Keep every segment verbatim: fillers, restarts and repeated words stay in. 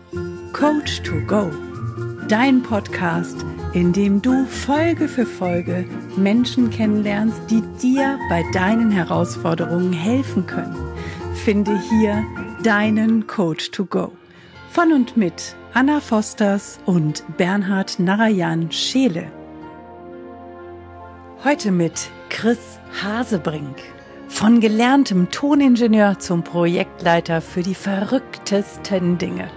Coach to Go, dein Podcast, in dem du Folge für Folge Menschen kennenlernst, die dir bei deinen Herausforderungen helfen können. Finde hier deinen Coach to Go. Von und mit Anna Fosters und Bernhard Narayan Scheele. Heute mit Chris Hasebrink. Von gelerntem Toningenieur zum Projektleiter für die verrücktesten Dinge.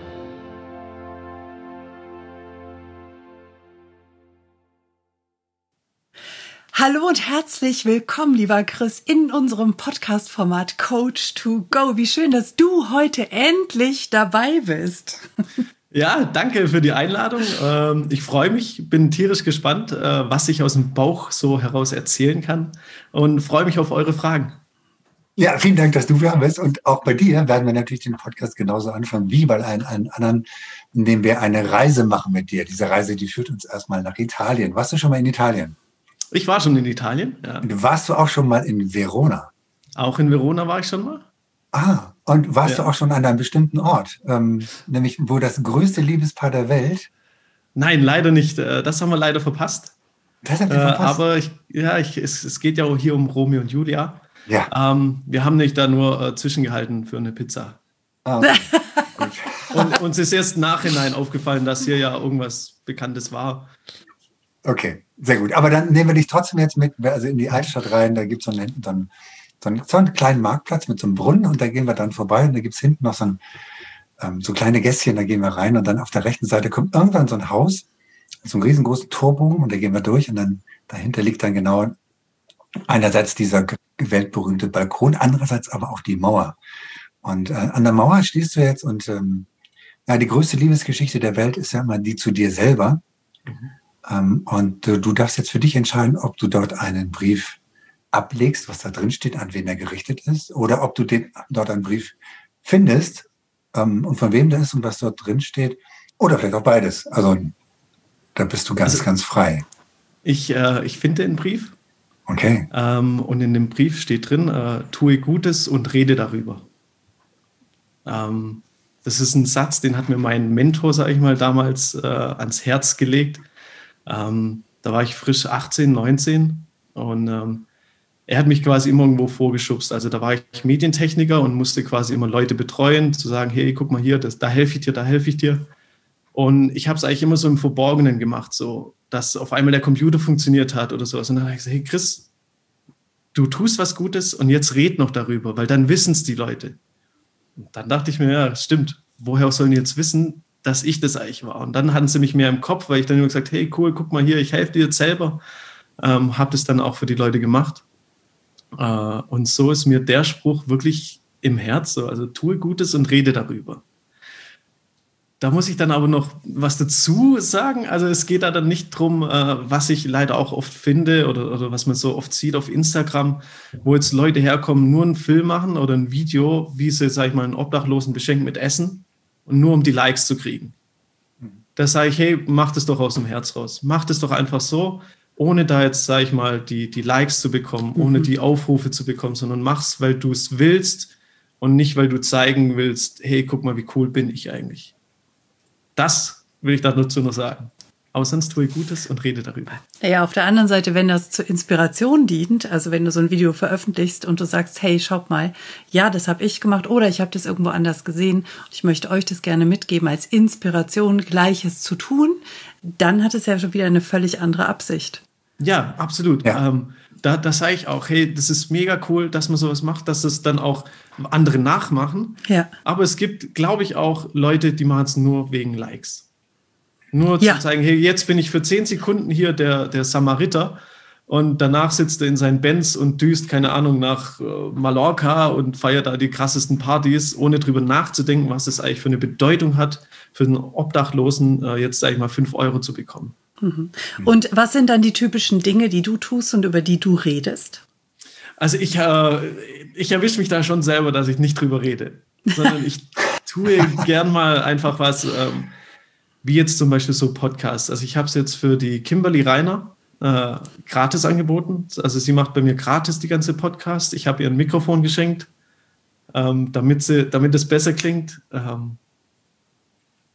Hallo und herzlich willkommen, lieber Chris, in unserem Podcast-Format Coach to Go. Wie schön, dass du heute endlich dabei bist. Ja, danke für die Einladung. Ich freue mich, bin tierisch gespannt, was ich aus dem Bauch so heraus erzählen kann und freue mich auf eure Fragen. Ja, vielen Dank, dass du da bist. Und auch bei dir werden wir natürlich den Podcast genauso anfangen wie bei allen, allen anderen, indem wir eine Reise machen mit dir. Diese Reise, die führt uns erstmal nach Italien. Warst du schon mal in Italien? Ich war schon in Italien, ja. Warst du auch schon mal in Verona? Auch in Verona war ich schon mal. Ah, und warst ja. du auch schon an einem bestimmten Ort, ähm, nämlich wo das größte Liebespaar der Welt? Nein, leider nicht. Das haben wir leider verpasst. Das habt ihr verpasst? Äh, aber ich, ja, ich, es, es geht ja auch hier um Romeo und Julia. Ja. Ähm, wir haben nicht da nur äh, zwischengehalten für eine Pizza. Ah, okay. Gut. Und uns ist erst im Nachhinein aufgefallen, dass hier ja irgendwas Bekanntes war. Okay, sehr gut. Aber dann nehmen wir dich trotzdem jetzt mit, also in die Altstadt rein. Da gibt es so einen, so, einen, so, einen, so einen kleinen Marktplatz mit so einem Brunnen und da gehen wir dann vorbei und da gibt es hinten noch so, ein, ähm, so kleine Gässchen, da gehen wir rein und dann auf der rechten Seite kommt irgendwann so ein Haus, so einen riesengroßen Torbogen und da gehen wir durch und dann dahinter liegt dann genau einerseits dieser weltberühmte Balkon, andererseits aber auch die Mauer. Und äh, an der Mauer stehst du jetzt und ähm, ja, die größte Liebesgeschichte der Welt ist ja immer die zu dir selber. Mhm. Ähm, und äh, du darfst jetzt für dich entscheiden, ob du dort einen Brief ablegst, was da drin steht, an wen er gerichtet ist, oder ob du den, dort einen Brief findest ähm, und von wem der ist und was dort drin steht, oder vielleicht auch beides. Also da bist du ganz, also, ganz frei. Ich, äh, ich finde den Brief. Okay. Ähm, und in dem Brief steht drin, äh, tue Gutes und rede darüber. Ähm, das ist ein Satz, den hat mir mein Mentor, sage ich mal, damals äh, ans Herz gelegt. Ähm, da war ich frisch achtzehn, neunzehn und ähm, er hat mich quasi immer irgendwo vorgeschubst. Also da war ich Medientechniker und musste quasi immer Leute betreuen, zu sagen, hey, guck mal hier, das, da helfe ich dir, da helfe ich dir. Und ich habe es eigentlich immer so im Verborgenen gemacht, so dass auf einmal der Computer funktioniert hat oder sowas. Und dann habe ich gesagt, hey Chris, du tust was Gutes und jetzt red noch darüber, weil dann wissen es die Leute. Und dann dachte ich mir, ja, das stimmt, woher sollen die jetzt wissen, dass ich das eigentlich war? Und dann hatten sie mich mehr im Kopf, weil ich dann immer gesagt, hey cool, guck mal hier, ich helfe dir jetzt selber. Ähm, habe das dann auch für die Leute gemacht. Äh, und so ist mir der Spruch wirklich im Herz, so, also tue Gutes und rede darüber. Da muss ich dann aber noch was dazu sagen. Also es geht da dann nicht drum, äh, was ich leider auch oft finde oder, oder was man so oft sieht auf Instagram, wo jetzt Leute herkommen, nur einen Film machen oder ein Video, wie sie, sag ich mal, einen Obdachlosen beschenken mit Essen und nur um die Likes zu kriegen. Da sage ich, hey, mach das doch aus dem Herz raus. Mach das doch einfach so, ohne da jetzt, sag ich mal, die, die Likes zu bekommen, ohne mhm. die Aufrufe zu bekommen, sondern mach's, weil du es willst und nicht, weil du zeigen willst, hey, guck mal, wie cool bin ich eigentlich. Das will ich dazu noch sagen. Aber sonst tue ich Gutes und rede darüber. Ja, auf der anderen Seite, wenn das zur Inspiration dient, also wenn du so ein Video veröffentlichst und du sagst, hey, schaut mal, ja, das habe ich gemacht oder ich habe das irgendwo anders gesehen und ich möchte euch das gerne mitgeben als Inspiration, Gleiches zu tun, dann hat es ja schon wieder eine völlig andere Absicht. Ja, absolut. Ja. Ähm, da, da sage ich auch, hey, das ist mega cool, dass man sowas macht, dass das dann auch andere nachmachen. Ja. Aber es gibt, glaube ich, auch Leute, die machen es nur wegen Likes. Nur ja. zu zeigen, hey, jetzt bin ich für zehn Sekunden hier der, der Samariter und danach sitzt er in seinen Benz und düst, keine Ahnung, nach äh, Mallorca und feiert da die krassesten Partys, ohne drüber nachzudenken, was das eigentlich für eine Bedeutung hat, für einen Obdachlosen äh, jetzt, sag ich mal, fünf Euro zu bekommen. Mhm. Und was sind dann die typischen Dinge, die du tust und über die du redest? Also ich, äh, ich erwische mich da schon selber, dass ich nicht drüber rede, sondern ich tue gern mal einfach was, ähm, wie jetzt zum Beispiel so Podcasts. Also ich habe es jetzt für die Kimberly Reiner äh, gratis angeboten. Also sie macht bei mir gratis die ganze Podcast. Ich habe ihr ein Mikrofon geschenkt, ähm, damit, sie, damit es besser klingt. Ähm,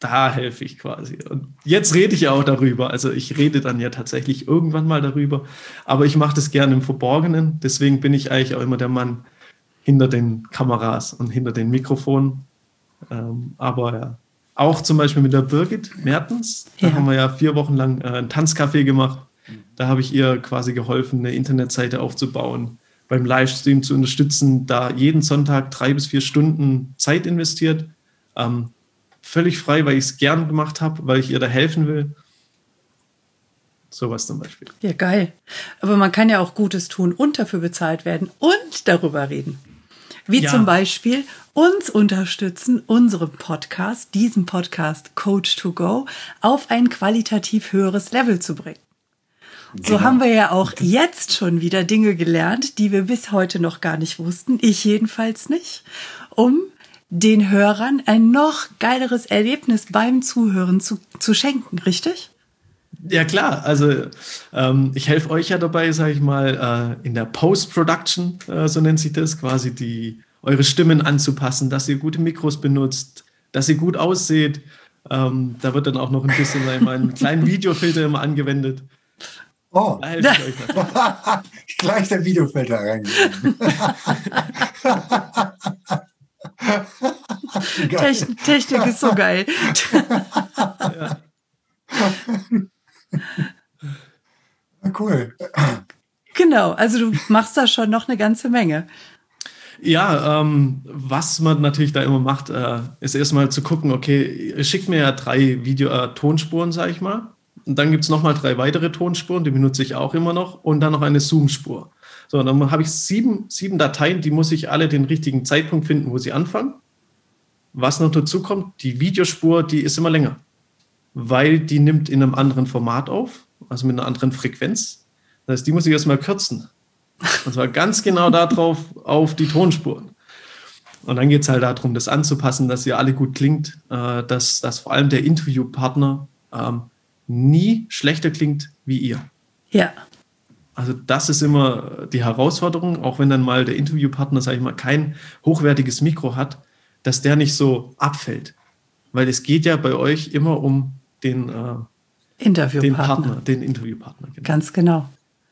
da helfe ich quasi. Und jetzt rede ich ja auch darüber. Also ich rede dann ja tatsächlich irgendwann mal darüber. Aber ich mache das gerne im Verborgenen. Deswegen bin ich eigentlich auch immer der Mann hinter den Kameras und hinter den Mikrofonen. Ähm, aber ja, auch zum Beispiel mit der Birgit Mertens. Da ja. haben wir ja vier Wochen lang äh, ein Tanzcafé gemacht. Da habe ich ihr quasi geholfen, eine Internetseite aufzubauen, beim Livestream zu unterstützen, da jeden Sonntag drei bis vier Stunden Zeit investiert. Ähm, völlig frei, weil ich es gern gemacht habe, weil ich ihr da helfen will. Sowas zum Beispiel. Ja, geil. Aber man kann ja auch Gutes tun und dafür bezahlt werden und darüber reden. Wie ja. zum Beispiel uns unterstützen, unseren Podcast, diesen Podcast Coach to Go, auf ein qualitativ höheres Level zu bringen. Genau. So haben wir ja auch jetzt schon wieder Dinge gelernt, die wir bis heute noch gar nicht wussten, ich jedenfalls nicht, um den Hörern ein noch geileres Erlebnis beim Zuhören zu, zu schenken, richtig? Ja klar, also ähm, ich helfe euch ja dabei, sage ich mal, äh, in der Post-Production, äh, so nennt sich das, quasi die eure Stimmen anzupassen, dass ihr gute Mikros benutzt, dass ihr gut ausseht. Ähm, da wird dann auch noch ein bisschen, sag ich mal, einen kleinen Videofilter immer angewendet. Oh, da helfe ich euch natürlich. Gleich der Videofilter reingegeben. Technik, Technik ist so geil. Ja. Cool. Genau, also du machst da schon noch eine ganze Menge. Ja, ähm, was man natürlich da immer macht, äh, ist erstmal zu gucken, okay, ihr schickt mir ja drei Video-Tonspuren, äh, sage ich mal. Und dann gibt es nochmal drei weitere Tonspuren, die benutze ich auch immer noch. Und dann noch eine Zoom-Spur. So, dann habe ich sieben, sieben Dateien, die muss ich alle den richtigen Zeitpunkt finden, wo sie anfangen. Was noch dazu kommt, die Videospur, die ist immer länger. Weil die nimmt in einem anderen Format auf, also mit einer anderen Frequenz. Das heißt, die muss ich erstmal kürzen. Und zwar ganz genau darauf, auf die Tonspuren. Und dann geht es halt darum, das anzupassen, dass ihr alle gut klingt, äh, dass, dass vor allem der Interviewpartner ähm, nie schlechter klingt wie ihr. Ja. Also das ist immer die Herausforderung, auch wenn dann mal der Interviewpartner, sage ich mal, kein hochwertiges Mikro hat, dass der nicht so abfällt. Weil es geht ja bei euch immer um den, äh, Interviewpartner. den Partner, den Interviewpartner. Genau. Ganz genau.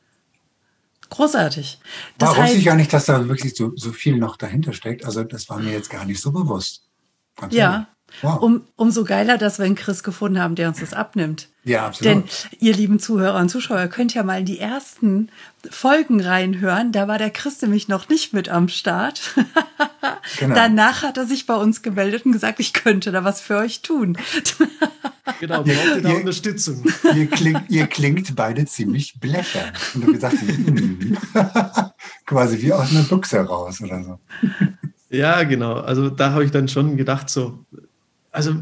Großartig. Das war, heißt, wusste ich gar nicht, dass da wirklich so, so viel noch dahinter steckt. Also das war mir jetzt gar nicht so bewusst. Ganz ja, wow. um, umso geiler, dass wir einen Chris gefunden haben, der uns das abnimmt. Ja, absolut. Denn ihr lieben Zuhörer und Zuschauer könnt ja mal in die ersten Folgen reinhören. Da war der Chris nämlich noch nicht mit am Start. Genau. Danach hat er sich bei uns gemeldet und gesagt, ich könnte da was für euch tun. Genau, braucht ihr da Unterstützung. Ihr klingt, ihr klingt beide ziemlich blechern. Und du gesagt, hm, quasi wie aus einer Büchse raus oder so. Ja, genau. Also da habe ich dann schon gedacht, so, also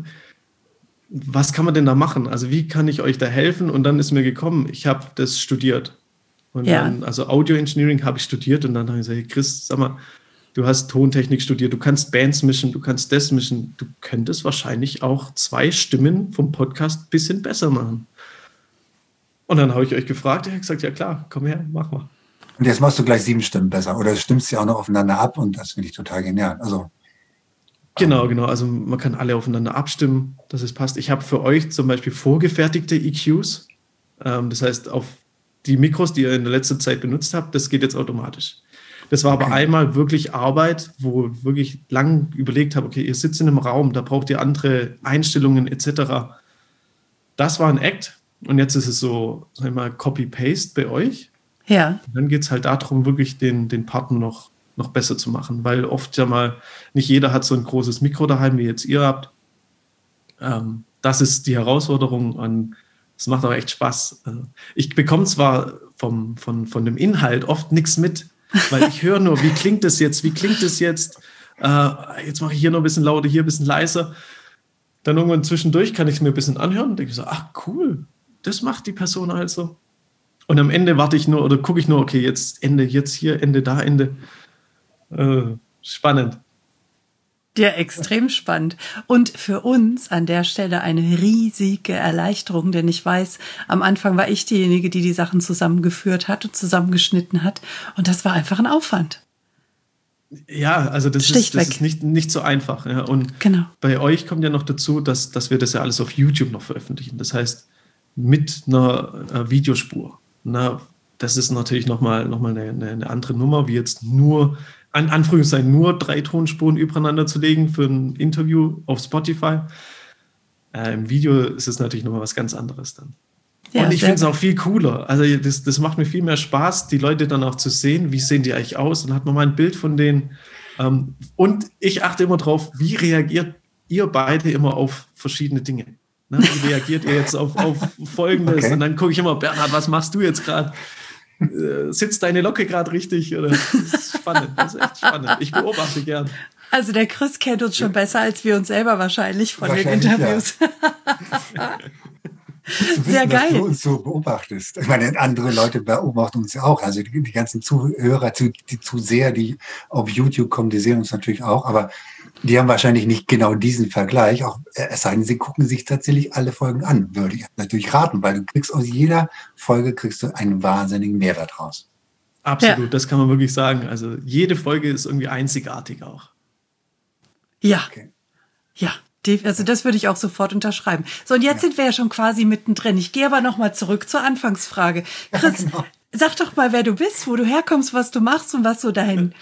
was kann man denn da machen? Also wie kann ich euch da helfen? Und dann ist mir gekommen, ich habe das studiert. Und ja. dann, also Audio Engineering habe ich studiert und dann habe ich gesagt, Chris, sag mal, du hast Tontechnik studiert, du kannst Bands mischen, du kannst das mischen. Du könntest wahrscheinlich auch zwei Stimmen vom Podcast ein bisschen besser machen. Und dann habe ich euch gefragt, ihr habt gesagt, ja klar, komm her, mach mal. Und jetzt machst du gleich sieben Stimmen besser oder stimmst sie auch noch aufeinander ab und das finde ich total genial. Also Genau, genau. Also man kann alle aufeinander abstimmen, dass es passt. Ich habe für euch zum Beispiel vorgefertigte E Qs. Ähm, das heißt, auf die Mikros, die ihr in der letzten Zeit benutzt habt, das geht jetzt automatisch. Das war aber okay. einmal wirklich Arbeit, wo ich wirklich lang überlegt habe, okay, ihr sitzt in einem Raum, da braucht ihr andere Einstellungen et cetera. Das war ein Act und jetzt ist es so, sag ich mal, Copy-Paste bei euch. Ja. Und dann geht es halt darum, wirklich den, den Partner noch, noch besser zu machen, weil oft ja mal, nicht jeder hat so ein großes Mikro daheim, wie jetzt ihr habt. Ähm, das ist die Herausforderung und es macht auch echt Spaß. Ich bekomme zwar vom, von, von dem Inhalt oft nichts mit, weil ich höre nur, wie klingt das jetzt, wie klingt das jetzt, äh, jetzt mache ich hier noch ein bisschen lauter, hier ein bisschen leiser. Dann irgendwann zwischendurch kann ich es mir ein bisschen anhören und denke so, ach cool, das macht die Person also. Und am Ende warte ich nur oder gucke ich nur, okay, jetzt Ende, jetzt hier, Ende, da, Ende. Äh, spannend. Ja, extrem spannend. Und für uns an der Stelle eine riesige Erleichterung, denn ich weiß, am Anfang war ich diejenige, die die Sachen zusammengeführt hat und zusammengeschnitten hat. Und das war einfach ein Aufwand. Ja, also das, ist, das ist nicht, nicht so einfach. Ja. Und genau. Bei euch kommt ja noch dazu, dass, dass wir das ja alles auf YouTube noch veröffentlichen. Das heißt, mit einer, einer Videospur. Na, das ist natürlich nochmal noch mal eine, eine andere Nummer, wie jetzt nur, an Anführungszeichen, nur drei Tonspuren übereinander zu legen für ein Interview auf Spotify. Äh, Im Video ist es natürlich nochmal was ganz anderes dann. Ja, und ich finde es auch viel cooler. Also das, das macht mir viel mehr Spaß, die Leute dann auch zu sehen, wie sehen die eigentlich aus. Dann hat man mal ein Bild von denen. Ähm, und ich achte immer drauf, wie reagiert ihr beide immer auf verschiedene Dinge. Ne? Wie reagiert ihr jetzt auf, auf Folgendes? Okay. Und dann gucke ich immer, Bernhard, was machst du jetzt gerade? Äh, sitzt deine Locke gerade richtig? Oder? Das ist spannend, das ist echt spannend. Ich beobachte gern. Also der Chris kennt uns schon besser als wir uns selber wahrscheinlich von wahrscheinlich, den Interviews. Ja. Zu wissen, sehr geil. Dass du uns so beobachtest. Ich meine, andere Leute beobachten uns ja auch. Also die, die ganzen Zuhörer, die Zuseher, die auf YouTube kommen, die sehen uns natürlich auch. Aber die haben wahrscheinlich nicht genau diesen Vergleich. Auch, es sei denn, sie gucken sich tatsächlich alle Folgen an. Würde ich natürlich raten, weil du kriegst aus jeder Folge kriegst du einen wahnsinnigen Mehrwert raus. Absolut, ja. Das kann man wirklich sagen. Also jede Folge ist irgendwie einzigartig auch. Ja, okay. Ja. Also das würde ich auch sofort unterschreiben. So, und jetzt ja. sind wir ja schon quasi mittendrin. Ich gehe aber noch mal zurück zur Anfangsfrage. Chris, ja, genau. Sag doch mal, wer du bist, wo du herkommst, was du machst und was so dein...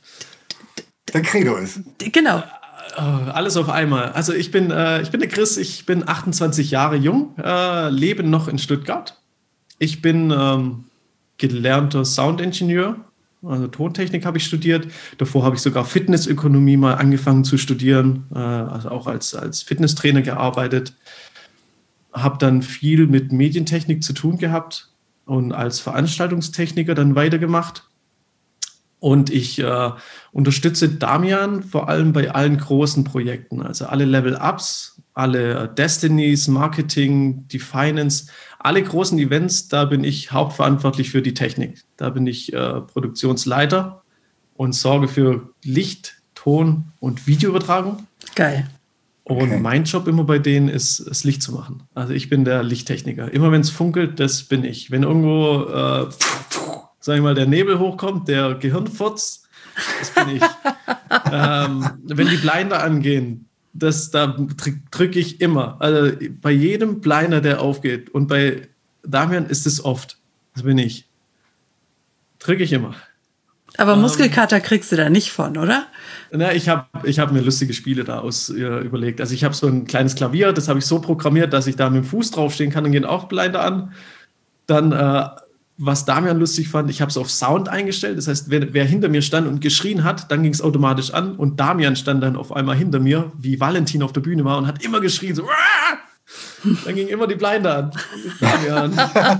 Dein Credo ist. Genau. Alles auf einmal. Also ich bin, äh, ich bin der Chris, ich bin achtundzwanzig Jahre jung, äh, lebe noch in Stuttgart. Ich bin ähm, gelernter Soundingenieur. Also Tontechnik habe ich studiert. Davor habe ich sogar Fitnessökonomie mal angefangen zu studieren, äh, also auch als, als Fitnesstrainer gearbeitet. Habe dann viel mit Medientechnik zu tun gehabt und als Veranstaltungstechniker dann weitergemacht. Und ich äh, unterstütze Damian vor allem bei allen großen Projekten, also alle Level-Ups, alle Destinies, Marketing, die Finance, alle großen Events, da bin ich hauptverantwortlich für die Technik. Da bin ich äh, Produktionsleiter und sorge für Licht, Ton und Videoübertragung. Geil. Und okay. Mein Job immer bei denen ist, das Licht zu machen. Also ich bin der Lichttechniker. Immer wenn es funkelt, das bin ich. Wenn irgendwo, äh, sag ich mal, der Nebel hochkommt, der Gehirnfurz, das bin ich. ähm, wenn die Blinder angehen, das, da drücke ich immer. Also bei jedem Blinder, der aufgeht, und bei Damian ist es oft. Das bin ich. Drücke ich immer. Aber ähm, Muskelkater kriegst du da nicht von, oder? Na, ich habe ich hab mir lustige Spiele da aus, äh, überlegt. Also ich habe so ein kleines Klavier, das habe ich so programmiert, dass ich da mit dem Fuß draufstehen kann, dann gehen auch Blinder an. Dann, äh, was Damian lustig fand, ich habe es auf Sound eingestellt. Das heißt, wer, wer hinter mir stand und geschrien hat, dann ging es automatisch an. Und Damian stand dann auf einmal hinter mir, wie Valentin auf der Bühne war und hat immer geschrien, so, Wah! Dann ging immer die Blinde an. Damian.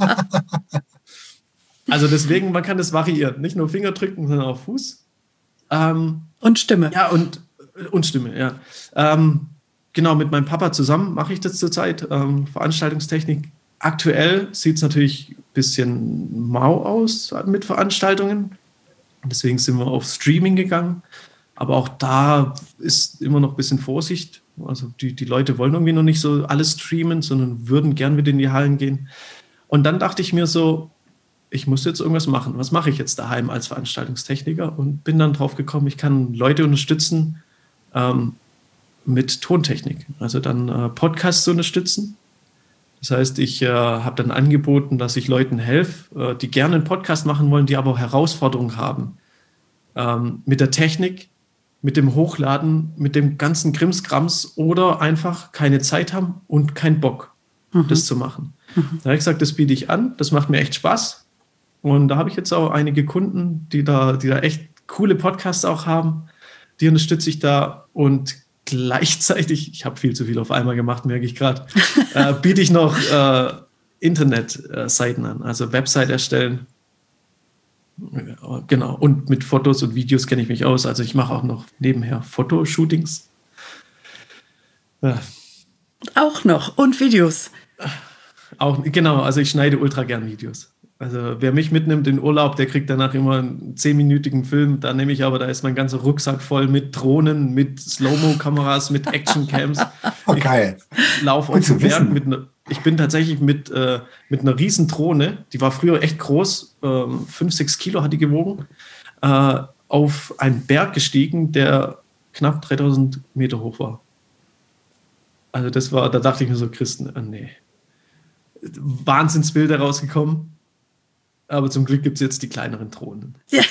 Also deswegen, man kann das variieren. Nicht nur Finger drücken, sondern auch Fuß. Ähm, und Stimme. Ja, und, und Stimme, ja. Ähm, genau, mit meinem Papa zusammen mache ich das zurzeit. Ähm, Veranstaltungstechnik. Aktuell sieht es natürlich ein bisschen mau aus mit Veranstaltungen. Deswegen sind wir auf Streaming gegangen. Aber auch da ist immer noch ein bisschen Vorsicht. Also die, die Leute wollen irgendwie noch nicht so alles streamen, sondern würden gern wieder in die Hallen gehen. Und dann dachte ich mir so, ich muss jetzt irgendwas machen. Was mache ich jetzt daheim als Veranstaltungstechniker? Und bin dann drauf gekommen, ich kann Leute unterstützen ähm, mit Tontechnik. Also dann äh, Podcasts zu unterstützen. Das heißt, ich äh, habe dann angeboten, dass ich Leuten helfe, äh, die gerne einen Podcast machen wollen, die aber auch Herausforderungen haben. Ähm, mit der Technik, mit dem Hochladen, mit dem ganzen Krimskrams oder einfach keine Zeit haben und keinen Bock, mhm. das zu machen. Mhm. Da habe ich gesagt, das biete ich an, das macht mir echt Spaß. Und da habe ich jetzt auch einige Kunden, die da, die da echt coole Podcasts auch haben. Die unterstütze ich da und gleichzeitig, ich habe viel zu viel auf einmal gemacht, merke ich gerade, äh, biete ich noch äh, Internetseiten an, also Website erstellen. Genau, und mit Fotos und Videos kenne ich mich aus. Also ich mache auch noch nebenher Fotoshootings. Ja. Auch noch und Videos. Auch, genau, also ich schneide ultra gern Videos. Also wer mich mitnimmt in Urlaub, der kriegt danach immer einen zehnminütigen Film. Da nehme ich aber, da ist mein ganzer Rucksack voll mit Drohnen, mit Slow-Mo-Kameras, mit Actioncams. Oh, geil. Ich laufe auf dem Berg mit einer, ich bin tatsächlich mit, äh, mit einer riesen Drohne, die war früher echt groß, äh, fünf, sechs Kilo hat die gewogen, äh, auf einen Berg gestiegen, der knapp dreitausend Meter hoch war. Also das war, da dachte ich mir so, Christen, oh nee. Wahnsinnsbilder rausgekommen. Aber zum Glück gibt es jetzt die kleineren Drohnen. Ja,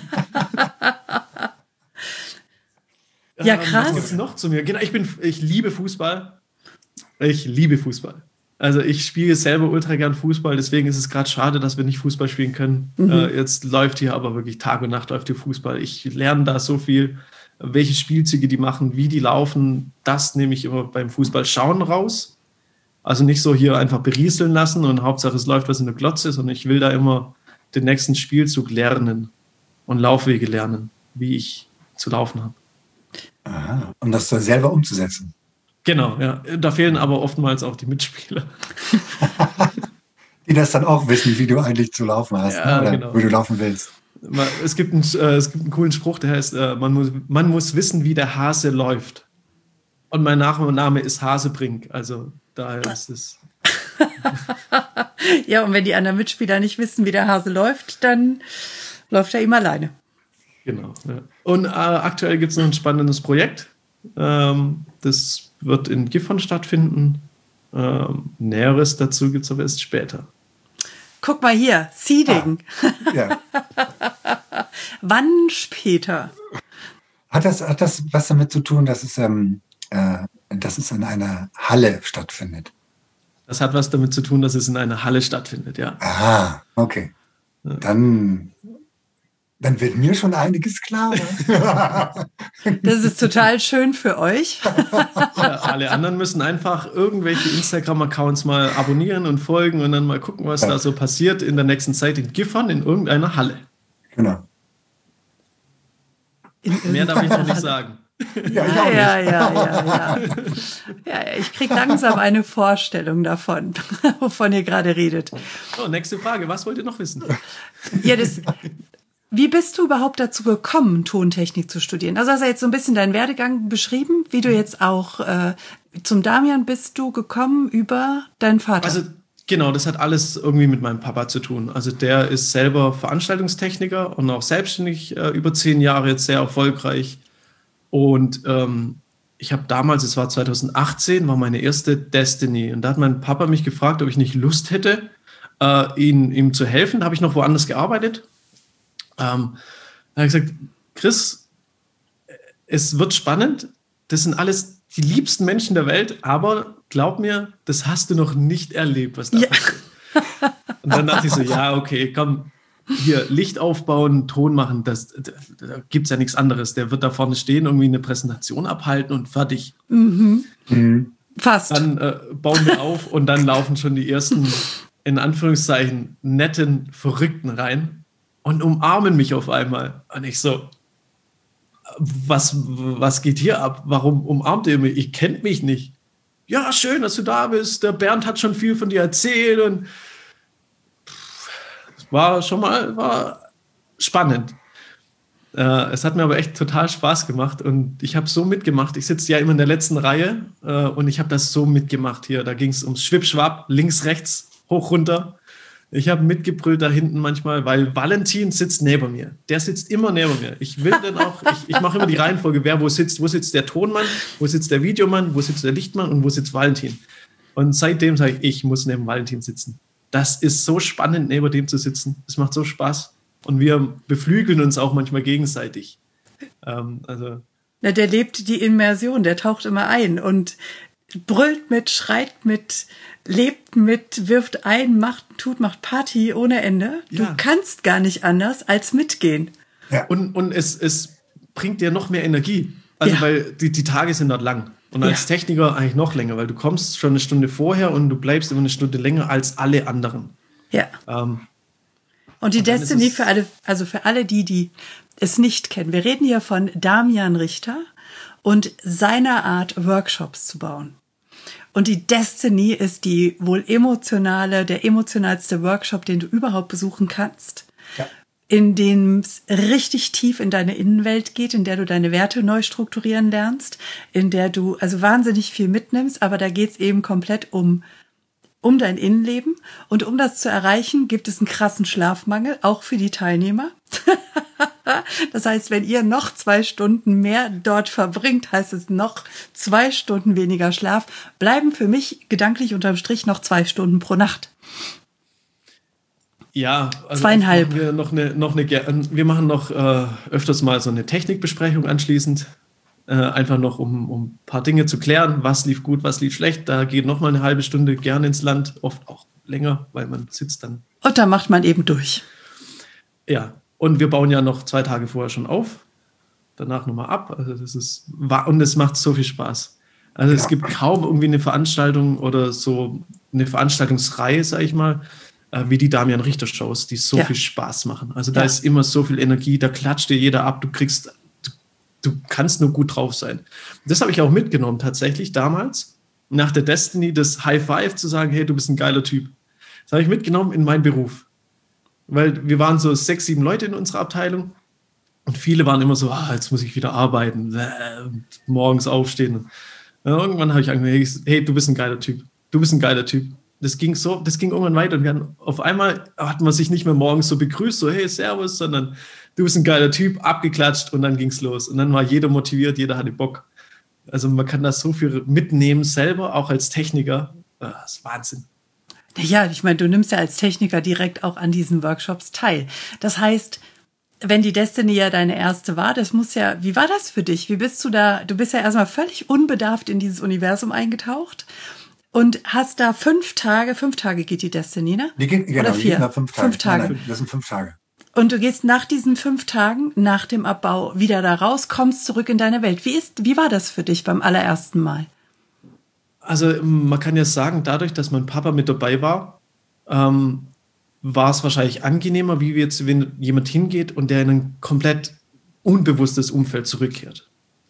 ja krass. Was gibt's noch zu mir? Genau, ich bin, ich liebe Fußball. Ich liebe Fußball. Also ich spiele selber ultra gern Fußball, deswegen ist es gerade schade, dass wir nicht Fußball spielen können. Mhm. Äh, jetzt läuft hier aber wirklich Tag und Nacht läuft hier Fußball. Ich lerne da so viel, welche Spielzüge die machen, wie die laufen. Das nehme ich immer beim Fußball schauen raus. Also nicht so hier einfach berieseln lassen und Hauptsache es läuft was in der Glotze, sondern ich will da immer den nächsten Spielzug lernen und Laufwege lernen, wie ich zu laufen habe. Aha, um das dann selber umzusetzen. Genau, ja. Da fehlen aber oftmals auch die Mitspieler. Die das dann auch wissen, wie du eigentlich zu laufen hast, ja, ne? Oder genau. wo du laufen willst. Es gibt, einen, äh, es gibt einen coolen Spruch, der heißt, äh, man, muss, man muss wissen, wie der Hase läuft. Und mein Nachname ist Hasebrink, also daher ist es... Ja, und wenn die anderen Mitspieler nicht wissen, wie der Hase läuft, dann läuft er ihm alleine. Genau. Ja. Und äh, aktuell gibt es noch ein spannendes Projekt. Ähm, das wird in Gifhorn stattfinden. Ähm, Näheres dazu gibt es aber erst später. Guck mal hier, Seeding. Ah, ja. Wann später? Hat das, hat das was damit zu tun, dass es, ähm, äh, dass es in einer Halle stattfindet? Das hat was damit zu tun, dass es in einer Halle stattfindet, ja. Ah, okay. Dann, dann wird mir schon einiges klar. Das ist total schön für euch. Ja, alle anderen müssen einfach irgendwelche Instagram-Accounts mal abonnieren und folgen und dann mal gucken, was ja. da so passiert in der nächsten Zeit in Gifhorn in irgendeiner Halle. Genau. Mehr darf ich noch nicht sagen. Ja, ich auch nicht. Ja, ja, ja, ja. Ja, ich kriege langsam eine Vorstellung davon, wovon ihr gerade redet. So, nächste Frage. Was wollt ihr noch wissen? Ja, das, wie bist du überhaupt dazu gekommen, Tontechnik zu studieren? Also hast du jetzt so ein bisschen deinen Werdegang beschrieben, wie du jetzt auch äh, zum Damian bist du gekommen über deinen Vater. Also genau, das hat alles irgendwie mit meinem Papa zu tun. Also der ist selber Veranstaltungstechniker und auch selbstständig äh, über zehn Jahre jetzt sehr erfolgreich. Und ähm, ich habe damals, es war zweitausendachtzehn, war meine erste Destiny. Und da hat mein Papa mich gefragt, ob ich nicht Lust hätte, äh, ihn, ihm zu helfen. Da habe ich noch woanders gearbeitet. Ähm, da habe ich gesagt, Chris, es wird spannend. Das sind alles die liebsten Menschen der Welt. Aber glaub mir, das hast du noch nicht erlebt, was da ja. passiert. Und dann dachte ich so, ja, okay, komm. Hier Licht aufbauen, Ton machen, das, da, da gibt es ja nichts anderes. Der wird da vorne stehen, irgendwie eine Präsentation abhalten und fertig. Mhm. Mhm. Fast. Dann äh, bauen wir auf und dann laufen schon die ersten, in Anführungszeichen, netten Verrückten rein und umarmen mich auf einmal. Und ich so, was, was geht hier ab? Warum umarmt ihr mich? Ich kennt mich nicht. Ja, schön, dass du da bist. Der Bernd hat schon viel von dir erzählt und war schon mal war spannend. Äh, es hat mir aber echt total Spaß gemacht und ich habe so mitgemacht. Ich sitze ja immer in der letzten Reihe äh, und ich habe das so mitgemacht hier. Da ging es ums Schwippschwapp, links, rechts, hoch, runter. Ich habe mitgebrüllt da hinten manchmal, weil Valentin sitzt neben mir. Der sitzt immer neben mir. Ich will dann auch, ich, ich mache immer die Reihenfolge, wer wo sitzt. Wo sitzt der Tonmann, wo sitzt der Videomann, wo sitzt der Lichtmann und wo sitzt Valentin. Und seitdem sage ich, ich muss neben Valentin sitzen. Das ist so spannend, neben dem zu sitzen. Es macht so Spaß. Und wir beflügeln uns auch manchmal gegenseitig. Ähm, also. Ja, der lebt die Immersion, der taucht immer ein und brüllt mit, schreit mit, lebt mit, wirft ein, macht, tut, macht Party ohne Ende. Du ja. kannst gar nicht anders als mitgehen. Ja. Und, und es, es bringt dir noch mehr Energie. Also, ja. weil die, die Tage sind dort lang. Und als ja. Techniker eigentlich noch länger, weil du kommst schon eine Stunde vorher und du bleibst immer eine Stunde länger als alle anderen. Ja. Ähm, und die und Destiny für alle, also für alle die, die es nicht kennen. Wir reden hier von Damian Richter und seiner Art, Workshops zu bauen. Und die Destiny ist die wohl emotionale, der emotionalste Workshop, den du überhaupt besuchen kannst. Ja. In dem es richtig tief in deine Innenwelt geht, in der du deine Werte neu strukturieren lernst, in der du also wahnsinnig viel mitnimmst, aber da geht es eben komplett um, um dein Innenleben. Und um das zu erreichen, gibt es einen krassen Schlafmangel, auch für die Teilnehmer. Das heißt, wenn ihr noch zwei Stunden mehr dort verbringt, heißt es noch zwei Stunden weniger Schlaf, bleiben für mich gedanklich unterm Strich noch zwei Stunden pro Nacht. Ja, also Zweieinhalb. Machen wir, noch eine, noch eine, wir machen noch äh, öfters mal so eine Technikbesprechung anschließend. Äh, einfach noch, um, um ein paar Dinge zu klären. Was lief gut, was lief schlecht. Da geht noch mal eine halbe Stunde gerne ins Land. Oft auch länger, weil man sitzt dann. Und da macht man eben durch. Ja, und wir bauen ja noch zwei Tage vorher schon auf. Danach nochmal ab. Also das ist, und es macht so viel Spaß. Also es gibt kaum irgendwie eine Veranstaltung oder so eine Veranstaltungsreihe, sag ich mal, wie die Damian Richter Shows, die so ja. viel Spaß machen. Also da ja. ist immer so viel Energie, da klatscht dir jeder ab, du kriegst, du, du kannst nur gut drauf sein. Das habe ich auch mitgenommen tatsächlich damals, nach der Destiny, das High Five zu sagen, hey, du bist ein geiler Typ. Das habe ich mitgenommen in meinen Beruf. Weil wir waren so sechs, sieben Leute in unserer Abteilung und viele waren immer so, ah, jetzt muss ich wieder arbeiten, und morgens aufstehen. Und irgendwann habe ich angefangen, hey, du bist ein geiler Typ, du bist ein geiler Typ. Das ging so, das ging irgendwann weiter und wir hatten, auf einmal hat man sich nicht mehr morgens so begrüßt, so hey, servus, sondern du bist ein geiler Typ, abgeklatscht und dann ging's los. Und dann war jeder motiviert, jeder hatte Bock. Also man kann da so viel mitnehmen selber, auch als Techniker. Das ist Wahnsinn. Ja, ich meine, du nimmst ja als Techniker direkt auch an diesen Workshops teil. Das heißt, wenn die Destiny ja deine erste war, das muss ja, wie war das für dich? Wie bist du da, du bist ja erstmal völlig unbedarft in dieses Universum eingetaucht. Und hast da fünf Tage, fünf Tage geht die Destiny, ne? Die geht, genau, Oder vier? Die geht nach fünf Tage. Fünf Tage. Nein, nein, das sind fünf Tage. Und du gehst nach diesen fünf Tagen, nach dem Abbau, wieder da raus, kommst zurück in deine Welt. Wie ist, wie war das für dich beim allerersten Mal? Also man kann ja sagen, dadurch, dass mein Papa mit dabei war, ähm, war es wahrscheinlich angenehmer, wie jetzt, wenn jemand hingeht und der in ein komplett unbewusstes Umfeld zurückkehrt.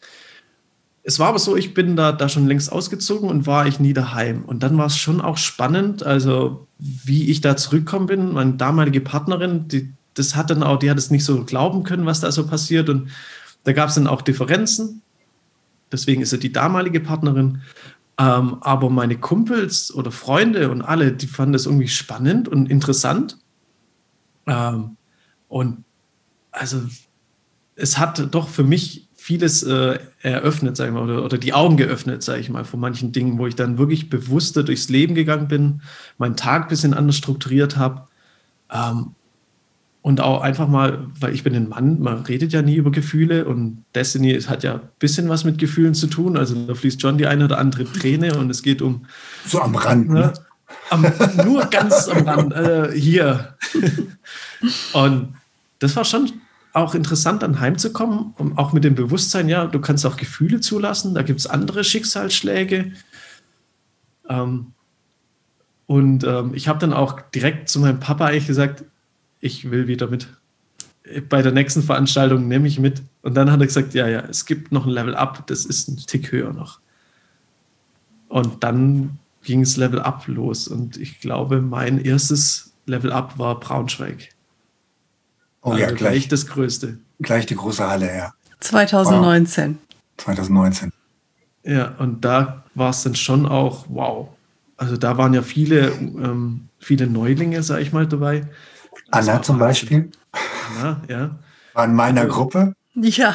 Es war aber so, ich bin da, da schon längst ausgezogen und war ich nie daheim. Und dann war es schon auch spannend, also wie ich da zurückgekommen bin. Meine damalige Partnerin, die, das hat dann auch, die hat es nicht so glauben können, was da so passiert. Und da gab es dann auch Differenzen. Deswegen ist sie die damalige Partnerin. Ähm, aber meine Kumpels oder Freunde und alle, die fanden das irgendwie spannend und interessant. Ähm, und also es hat doch für mich vieles äh, eröffnet, sag ich mal, oder, oder die Augen geöffnet, sage ich mal, von manchen Dingen, wo ich dann wirklich bewusster durchs Leben gegangen bin, meinen Tag ein bisschen anders strukturiert habe ähm, und auch einfach mal, weil ich bin ein Mann, man redet ja nie über Gefühle und Destiny hat ja ein bisschen was mit Gefühlen zu tun, also da fließt schon die eine oder andere Träne und es geht um... So am Rand, ne? ne? Am, nur ganz am Rand, äh, hier. Und das war schon auch interessant, dann heimzukommen, um auch mit dem Bewusstsein, ja, du kannst auch Gefühle zulassen, da gibt es andere Schicksalsschläge. Ähm, und ähm, ich habe dann auch direkt zu meinem Papa eigentlich gesagt, ich will wieder mit. Bei der nächsten Veranstaltung nehme ich mit. Und dann hat er gesagt, ja, ja, es gibt noch ein Level Up, das ist ein Tick höher noch. Und dann ging es Level Up los. Und ich glaube, mein erstes Level Up war Braunschweig. Oh also ja, gleich. Gleich das Größte. Gleich die große Halle, ja. zwanzig neunzehn. Wow. zwanzig neunzehn. Ja, und da war es dann schon auch, wow. Also da waren ja viele, ähm, viele Neulinge, sag ich mal, dabei. Das Anna zum Beispiel. Anna, ja. War in meiner Gruppe. Ja.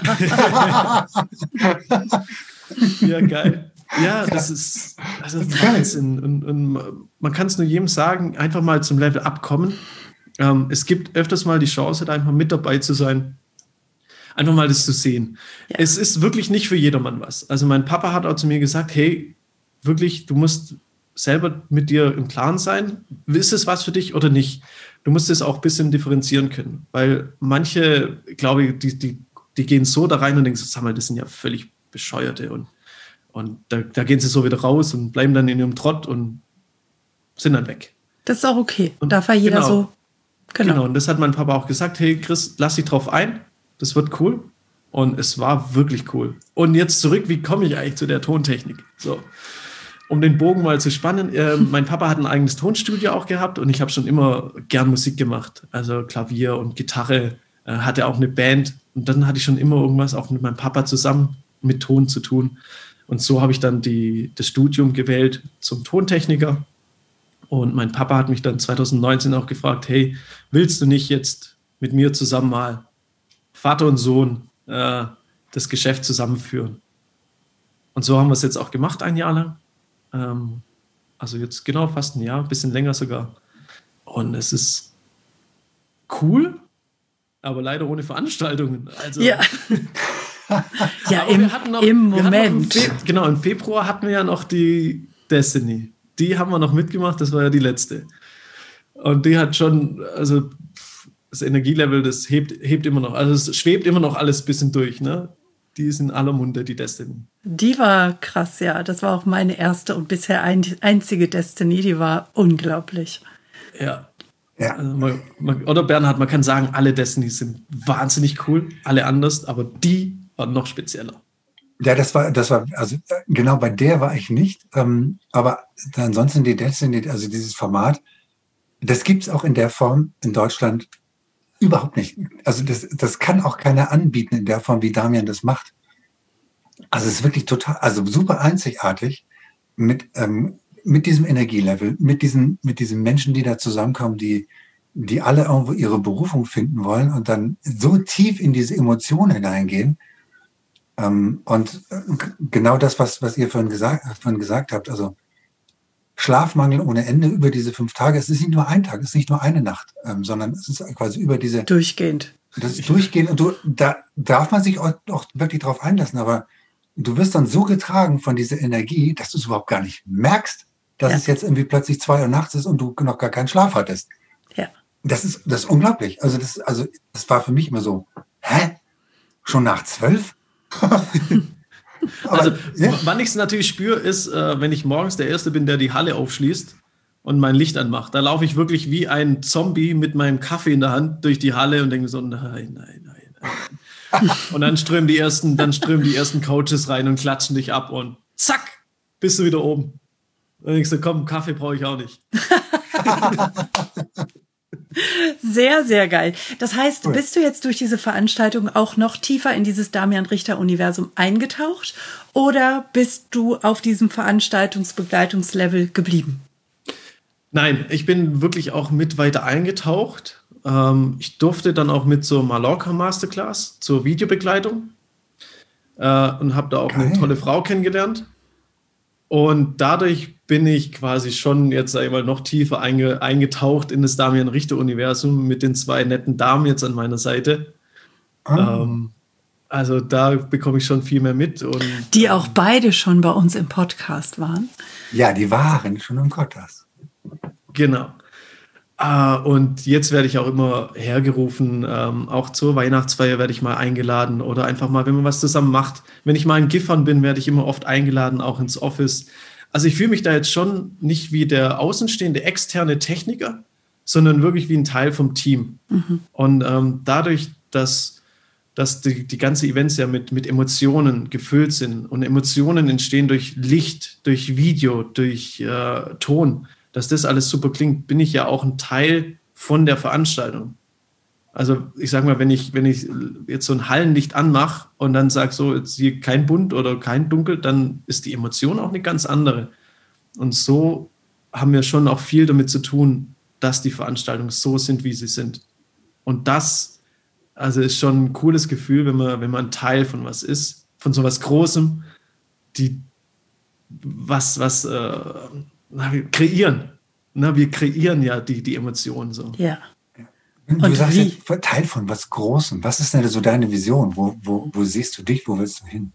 Ja, geil. Ja, das ist also Wahnsinn. Und, und man kann es nur jedem sagen, einfach mal zum Level Up kommen. Ähm, es gibt öfters mal die Chance, da einfach mit dabei zu sein. Einfach mal das zu sehen. Ja. Es ist wirklich nicht für jedermann was. Also mein Papa hat auch zu mir gesagt, hey, wirklich, du musst selber mit dir im Klaren sein. Ist es was für dich oder nicht? Du musst es auch ein bisschen differenzieren können. Weil manche, glaube ich, die, die, die gehen so da rein und denken, sag mal, das sind ja völlig Bescheuerte. Und, und da, da gehen sie so wieder raus und bleiben dann in ihrem Trott und sind dann weg. Das ist auch okay. Und darf ja jeder genau, so... Genau. genau, und das hat mein Papa auch gesagt, hey Chris, lass dich drauf ein, das wird cool. Und es war wirklich cool. Und jetzt zurück, wie komme ich eigentlich zu der Tontechnik? So, um den Bogen mal zu spannen, äh, mein Papa hat ein eigenes Tonstudio auch gehabt und ich habe schon immer gern Musik gemacht. Also Klavier und Gitarre, äh, hatte auch eine Band. Und dann hatte ich schon immer irgendwas auch mit meinem Papa zusammen mit Ton zu tun. Und so habe ich dann die, das Studium gewählt zum Tontechniker. Und mein Papa hat mich dann zwanzig neunzehn auch gefragt, hey, willst du nicht jetzt mit mir zusammen mal Vater und Sohn äh, das Geschäft zusammenführen. Und so haben wir es jetzt auch gemacht, ein Jahr lang. Ähm, also jetzt genau fast ein Jahr, ein bisschen länger sogar. Und es ist cool, aber leider ohne Veranstaltungen. Also, ja, ja aber im, wir hatten noch, im wir hatten noch im Moment. Fe- genau, im Februar hatten wir ja noch die Destiny. Die haben wir noch mitgemacht, das war ja die letzte. Und die hat schon, also das Energielevel, das hebt, hebt immer noch, also es schwebt immer noch alles ein bisschen durch, ne? Die ist in aller Munde, die Destiny. Die war krass, ja. Das war auch meine erste und bisher ein, einzige Destiny. Die war unglaublich. Ja. Ja. Also man, man, oder Bernhard, man kann sagen, alle Destinies sind wahnsinnig cool, alle anders, aber die waren noch spezieller. Ja, das war, das war, also genau bei der war ich nicht. Ähm, aber ansonsten die Destiny, also dieses Format, das gibt's auch in der Form in Deutschland überhaupt nicht. Also das, das kann auch keiner anbieten in der Form, wie Damian das macht. Also es ist wirklich total, also super einzigartig mit, ähm, mit diesem Energielevel, mit diesen, mit diesen Menschen, die da zusammenkommen, die, die alle irgendwo ihre Berufung finden wollen und dann so tief in diese Emotionen hineingehen. Ähm, und genau das, was, was ihr vorhin gesagt, vorhin gesagt habt, also Schlafmangel ohne Ende über diese fünf Tage. Es ist nicht nur ein Tag, es ist nicht nur eine Nacht, ähm, sondern es ist quasi über diese... Durchgehend. Das ist durchgehend. Und du, da darf man sich auch, auch wirklich drauf einlassen. Aber du wirst dann so getragen von dieser Energie, dass du es überhaupt gar nicht merkst, dass ja. es jetzt irgendwie plötzlich zwei Uhr nachts ist und du noch gar keinen Schlaf hattest. Ja. Das ist, das ist unglaublich. Also das, also das war für mich immer so, hä? Schon nach zwölf? Aber, also, ja. Wann ich es natürlich spüre, ist, äh, wenn ich morgens der Erste bin, der die Halle aufschließt und mein Licht anmacht. Da laufe ich wirklich wie ein Zombie mit meinem Kaffee in der Hand durch die Halle und denke so, nein, nein, nein, nein. Und dann strömen die ersten, dann strömen die ersten Coaches rein und klatschen dich ab und zack, bist du wieder oben. Und dann denkst du, komm, Kaffee brauche ich auch nicht. Sehr, sehr geil. Das heißt, bist du jetzt durch diese Veranstaltung auch noch tiefer in dieses Damian-Richter-Universum eingetaucht oder bist du auf diesem Veranstaltungsbegleitungslevel geblieben? Nein, ich bin wirklich auch mit weiter eingetaucht. Ähm, ich durfte dann auch mit zur Mallorca Masterclass, zur Videobegleitung äh, und habe da auch geil. Eine tolle Frau kennengelernt. Und dadurch bin ich quasi schon jetzt sag ich mal noch tiefer einge, eingetaucht in das Damian-Richter-Universum mit den zwei netten Damen jetzt an meiner Seite. Oh. Ähm, also da bekomme ich schon viel mehr mit. Und, die auch beide schon bei uns im Podcast waren. Ja, die waren schon im Podcast. Genau. Uh, und jetzt werde ich auch immer hergerufen, ähm, auch zur Weihnachtsfeier werde ich mal eingeladen oder einfach mal, wenn man was zusammen macht. Wenn ich mal in Gifhorn bin, werde ich immer oft eingeladen, auch ins Office. Also ich fühle mich da jetzt schon nicht wie der außenstehende externe Techniker, sondern wirklich wie ein Teil vom Team. Mhm. Und ähm, dadurch, dass, dass die, die ganzen Events ja mit, mit Emotionen gefüllt sind und Emotionen entstehen durch Licht, durch Video, durch äh, Ton, dass das alles super klingt, bin ich ja auch ein Teil von der Veranstaltung. Also ich sage mal, wenn ich, wenn ich jetzt so ein Hallenlicht anmache und dann sage so, jetzt hier kein Bunt oder kein Dunkel, dann ist die Emotion auch eine ganz andere. Und so haben wir schon auch viel damit zu tun, dass die Veranstaltungen so sind, wie sie sind. Und das also ist schon ein cooles Gefühl, wenn man, wenn man ein Teil von was ist, von so was Großem, die was, was äh, na, wir kreieren. Na, wir kreieren ja die, die Emotionen so. Ja. Und du sagst wie? Jetzt Teil von was Großem. Was ist denn so deine Vision? Wo, wo, wo siehst du dich? Wo willst du hin?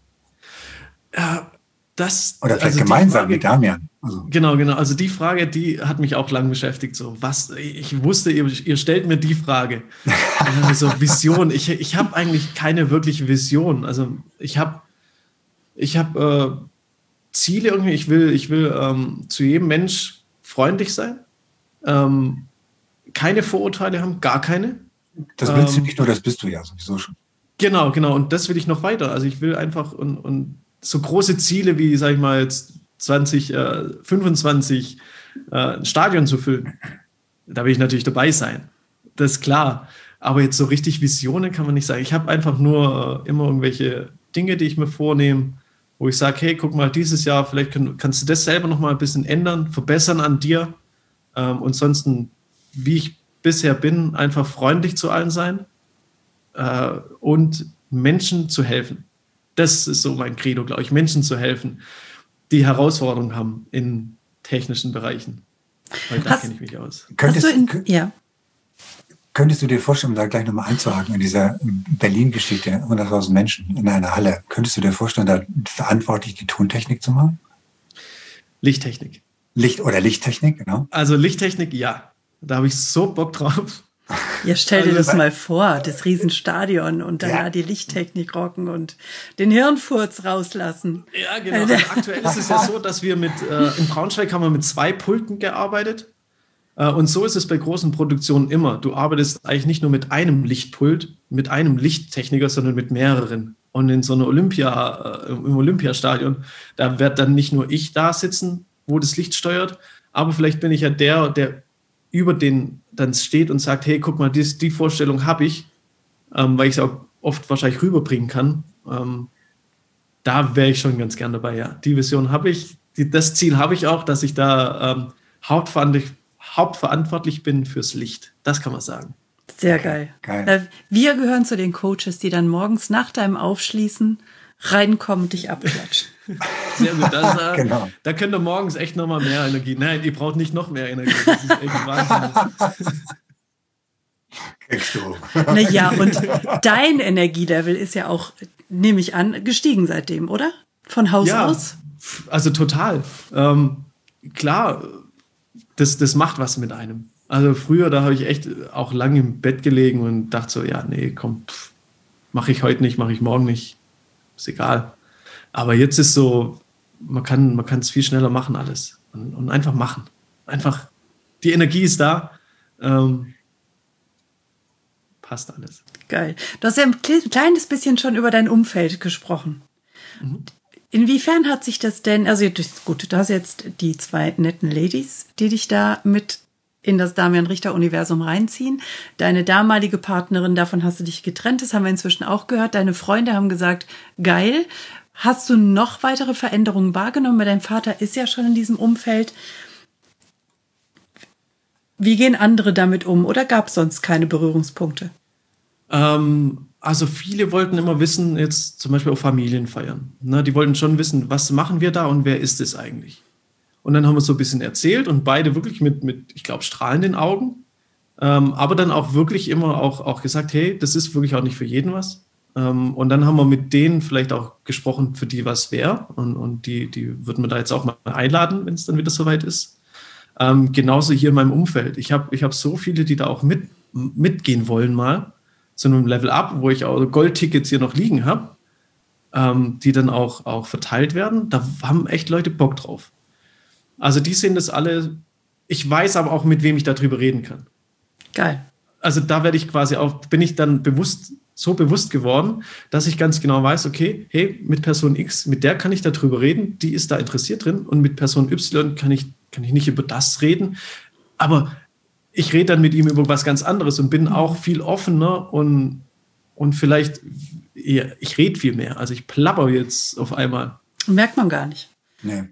Ja, das, Oder vielleicht also gemeinsam Frage, mit Damian. Also. Genau, genau. Also die Frage, die hat mich auch lang beschäftigt. So, was, ich wusste, ihr, ihr stellt mir die Frage. Also Vision. Ich, ich habe eigentlich keine wirkliche Vision. Also ich habe ich hab, äh, Ziele irgendwie. Ich will, ich will ähm, zu jedem Mensch freundlich sein. Ähm, keine Vorurteile haben, gar keine. Das willst ähm, du nicht nur, das bist du ja sowieso schon. Genau, genau. Und das will ich noch weiter. Also ich will einfach und, und so große Ziele wie, sag ich mal, jetzt zwanzig, fünfundzwanzig äh, ein Stadion zu füllen. Da will ich natürlich dabei sein. Das ist klar. Aber jetzt so richtig Visionen kann man nicht sagen. Ich habe einfach nur äh, immer irgendwelche Dinge, die ich mir vornehme, wo ich sage, hey, guck mal, dieses Jahr, vielleicht kann, kannst du das selber noch mal ein bisschen ändern, verbessern an dir. Ähm, und sonst, wie ich bisher bin, einfach freundlich zu allen sein. äh, und Menschen zu helfen. Das ist so mein Credo, glaube ich, Menschen zu helfen, die Herausforderungen haben in technischen Bereichen. Weil da kenne ich mich aus. Könntest, Hast du in, ja. könntest du dir vorstellen, um da gleich nochmal einzuhaken, in dieser Berlin-Geschichte, hunderttausend Menschen in einer Halle, könntest du dir vorstellen, da verantwortlich die Tontechnik zu machen? Lichttechnik. Licht oder Lichttechnik, genau. Also Lichttechnik, ja. Da habe ich so Bock drauf. Ja, stell dir Also, das mal vor, das Riesenstadion und dann Ja. da die Lichttechnik rocken und den Hirnfurz rauslassen. Ja, genau. Also aktuell ist es ja so, dass wir mit, äh, in Braunschweig haben wir mit zwei Pulten gearbeitet. Äh, und so ist es bei großen Produktionen immer. Du arbeitest eigentlich nicht nur mit einem Lichtpult, mit einem Lichttechniker, sondern mit mehreren. Und in so einer Olympia, äh, im Olympiastadion, da wird dann nicht nur ich da sitzen, wo das Licht steuert, aber vielleicht bin ich ja der, der über den dann steht und sagt, hey, guck mal, die, die Vorstellung habe ich, ähm, weil ich es auch oft wahrscheinlich rüberbringen kann. Ähm, da wäre ich schon ganz gern dabei, ja. Die Vision habe ich, die, das Ziel habe ich auch, dass ich da ähm, hauptverantwortlich, hauptverantwortlich bin fürs Licht. Das kann man sagen. Sehr geil. Geil. Äh, Wir gehören zu den Coaches, die dann morgens nach deinem Aufschließen reinkommen und dich abklatschen. Sehr gut. Das, äh, Genau. Da könnt ihr morgens echt nochmal mehr Energie. Nein, ihr braucht nicht noch mehr Energie. Das ist echt Wahnsinn. Kriegst du. Naja, und dein Energielevel ist ja auch, nehme ich an, gestiegen seitdem, oder? Von Haus Ja, aus? also total. Ähm, klar, das, das macht was mit einem. Also früher, da habe ich echt auch lange im Bett gelegen und dachte so, ja, nee, komm, mache ich heute nicht, mache ich morgen nicht. Ist egal. Aber jetzt ist so, man kann man kann es viel schneller machen alles. Und, und einfach machen. Einfach, die Energie ist da. Ähm, passt alles. Geil. Du hast ja ein kleines bisschen schon über dein Umfeld gesprochen. Mhm. Inwiefern hat sich das denn, also gut, du hast jetzt die zwei netten Ladies, die dich da mit in das Damian-Richter-Universum reinziehen. Deine damalige Partnerin, davon hast du dich getrennt, das haben wir inzwischen auch gehört. Deine Freunde haben gesagt, geil. Hast du noch weitere Veränderungen wahrgenommen? Weil dein Vater ist ja schon in diesem Umfeld. Wie gehen andere damit um? Oder gab es sonst keine Berührungspunkte? Ähm, also viele wollten immer wissen, jetzt zum Beispiel auf Familienfeiern. Ne, die wollten schon wissen, was machen wir da und wer ist es eigentlich? Und dann haben wir so ein bisschen erzählt und beide wirklich mit, mit ich glaube, strahlenden Augen. Ähm, aber dann auch wirklich immer auch, auch gesagt, hey, das ist wirklich auch nicht für jeden was. Ähm, und dann haben wir mit denen vielleicht auch gesprochen, für die was wäre. Und, und die, die würden wir da jetzt auch mal einladen, wenn es dann wieder soweit ist. Ähm, genauso hier in meinem Umfeld. Ich habe ich hab so viele, die da auch mit, mitgehen wollen mal zu einem Level-Up, wo ich auch Goldtickets hier noch liegen habe, ähm, die dann auch, auch verteilt werden. Da haben echt Leute Bock drauf. Also die sehen das alle. Ich weiß aber auch, mit wem ich darüber reden kann. Geil. Also da werde ich quasi auch, bin ich dann bewusst, so bewusst geworden, dass ich ganz genau weiß, okay, hey, mit Person X, mit der kann ich darüber reden, die ist da interessiert drin und mit Person Y kann ich, kann ich nicht über das reden, aber ich rede dann mit ihm über was ganz anderes und bin auch viel offener und, und vielleicht, ja, ich rede viel mehr, also ich plapper jetzt auf einmal. Merkt man gar nicht. Nee.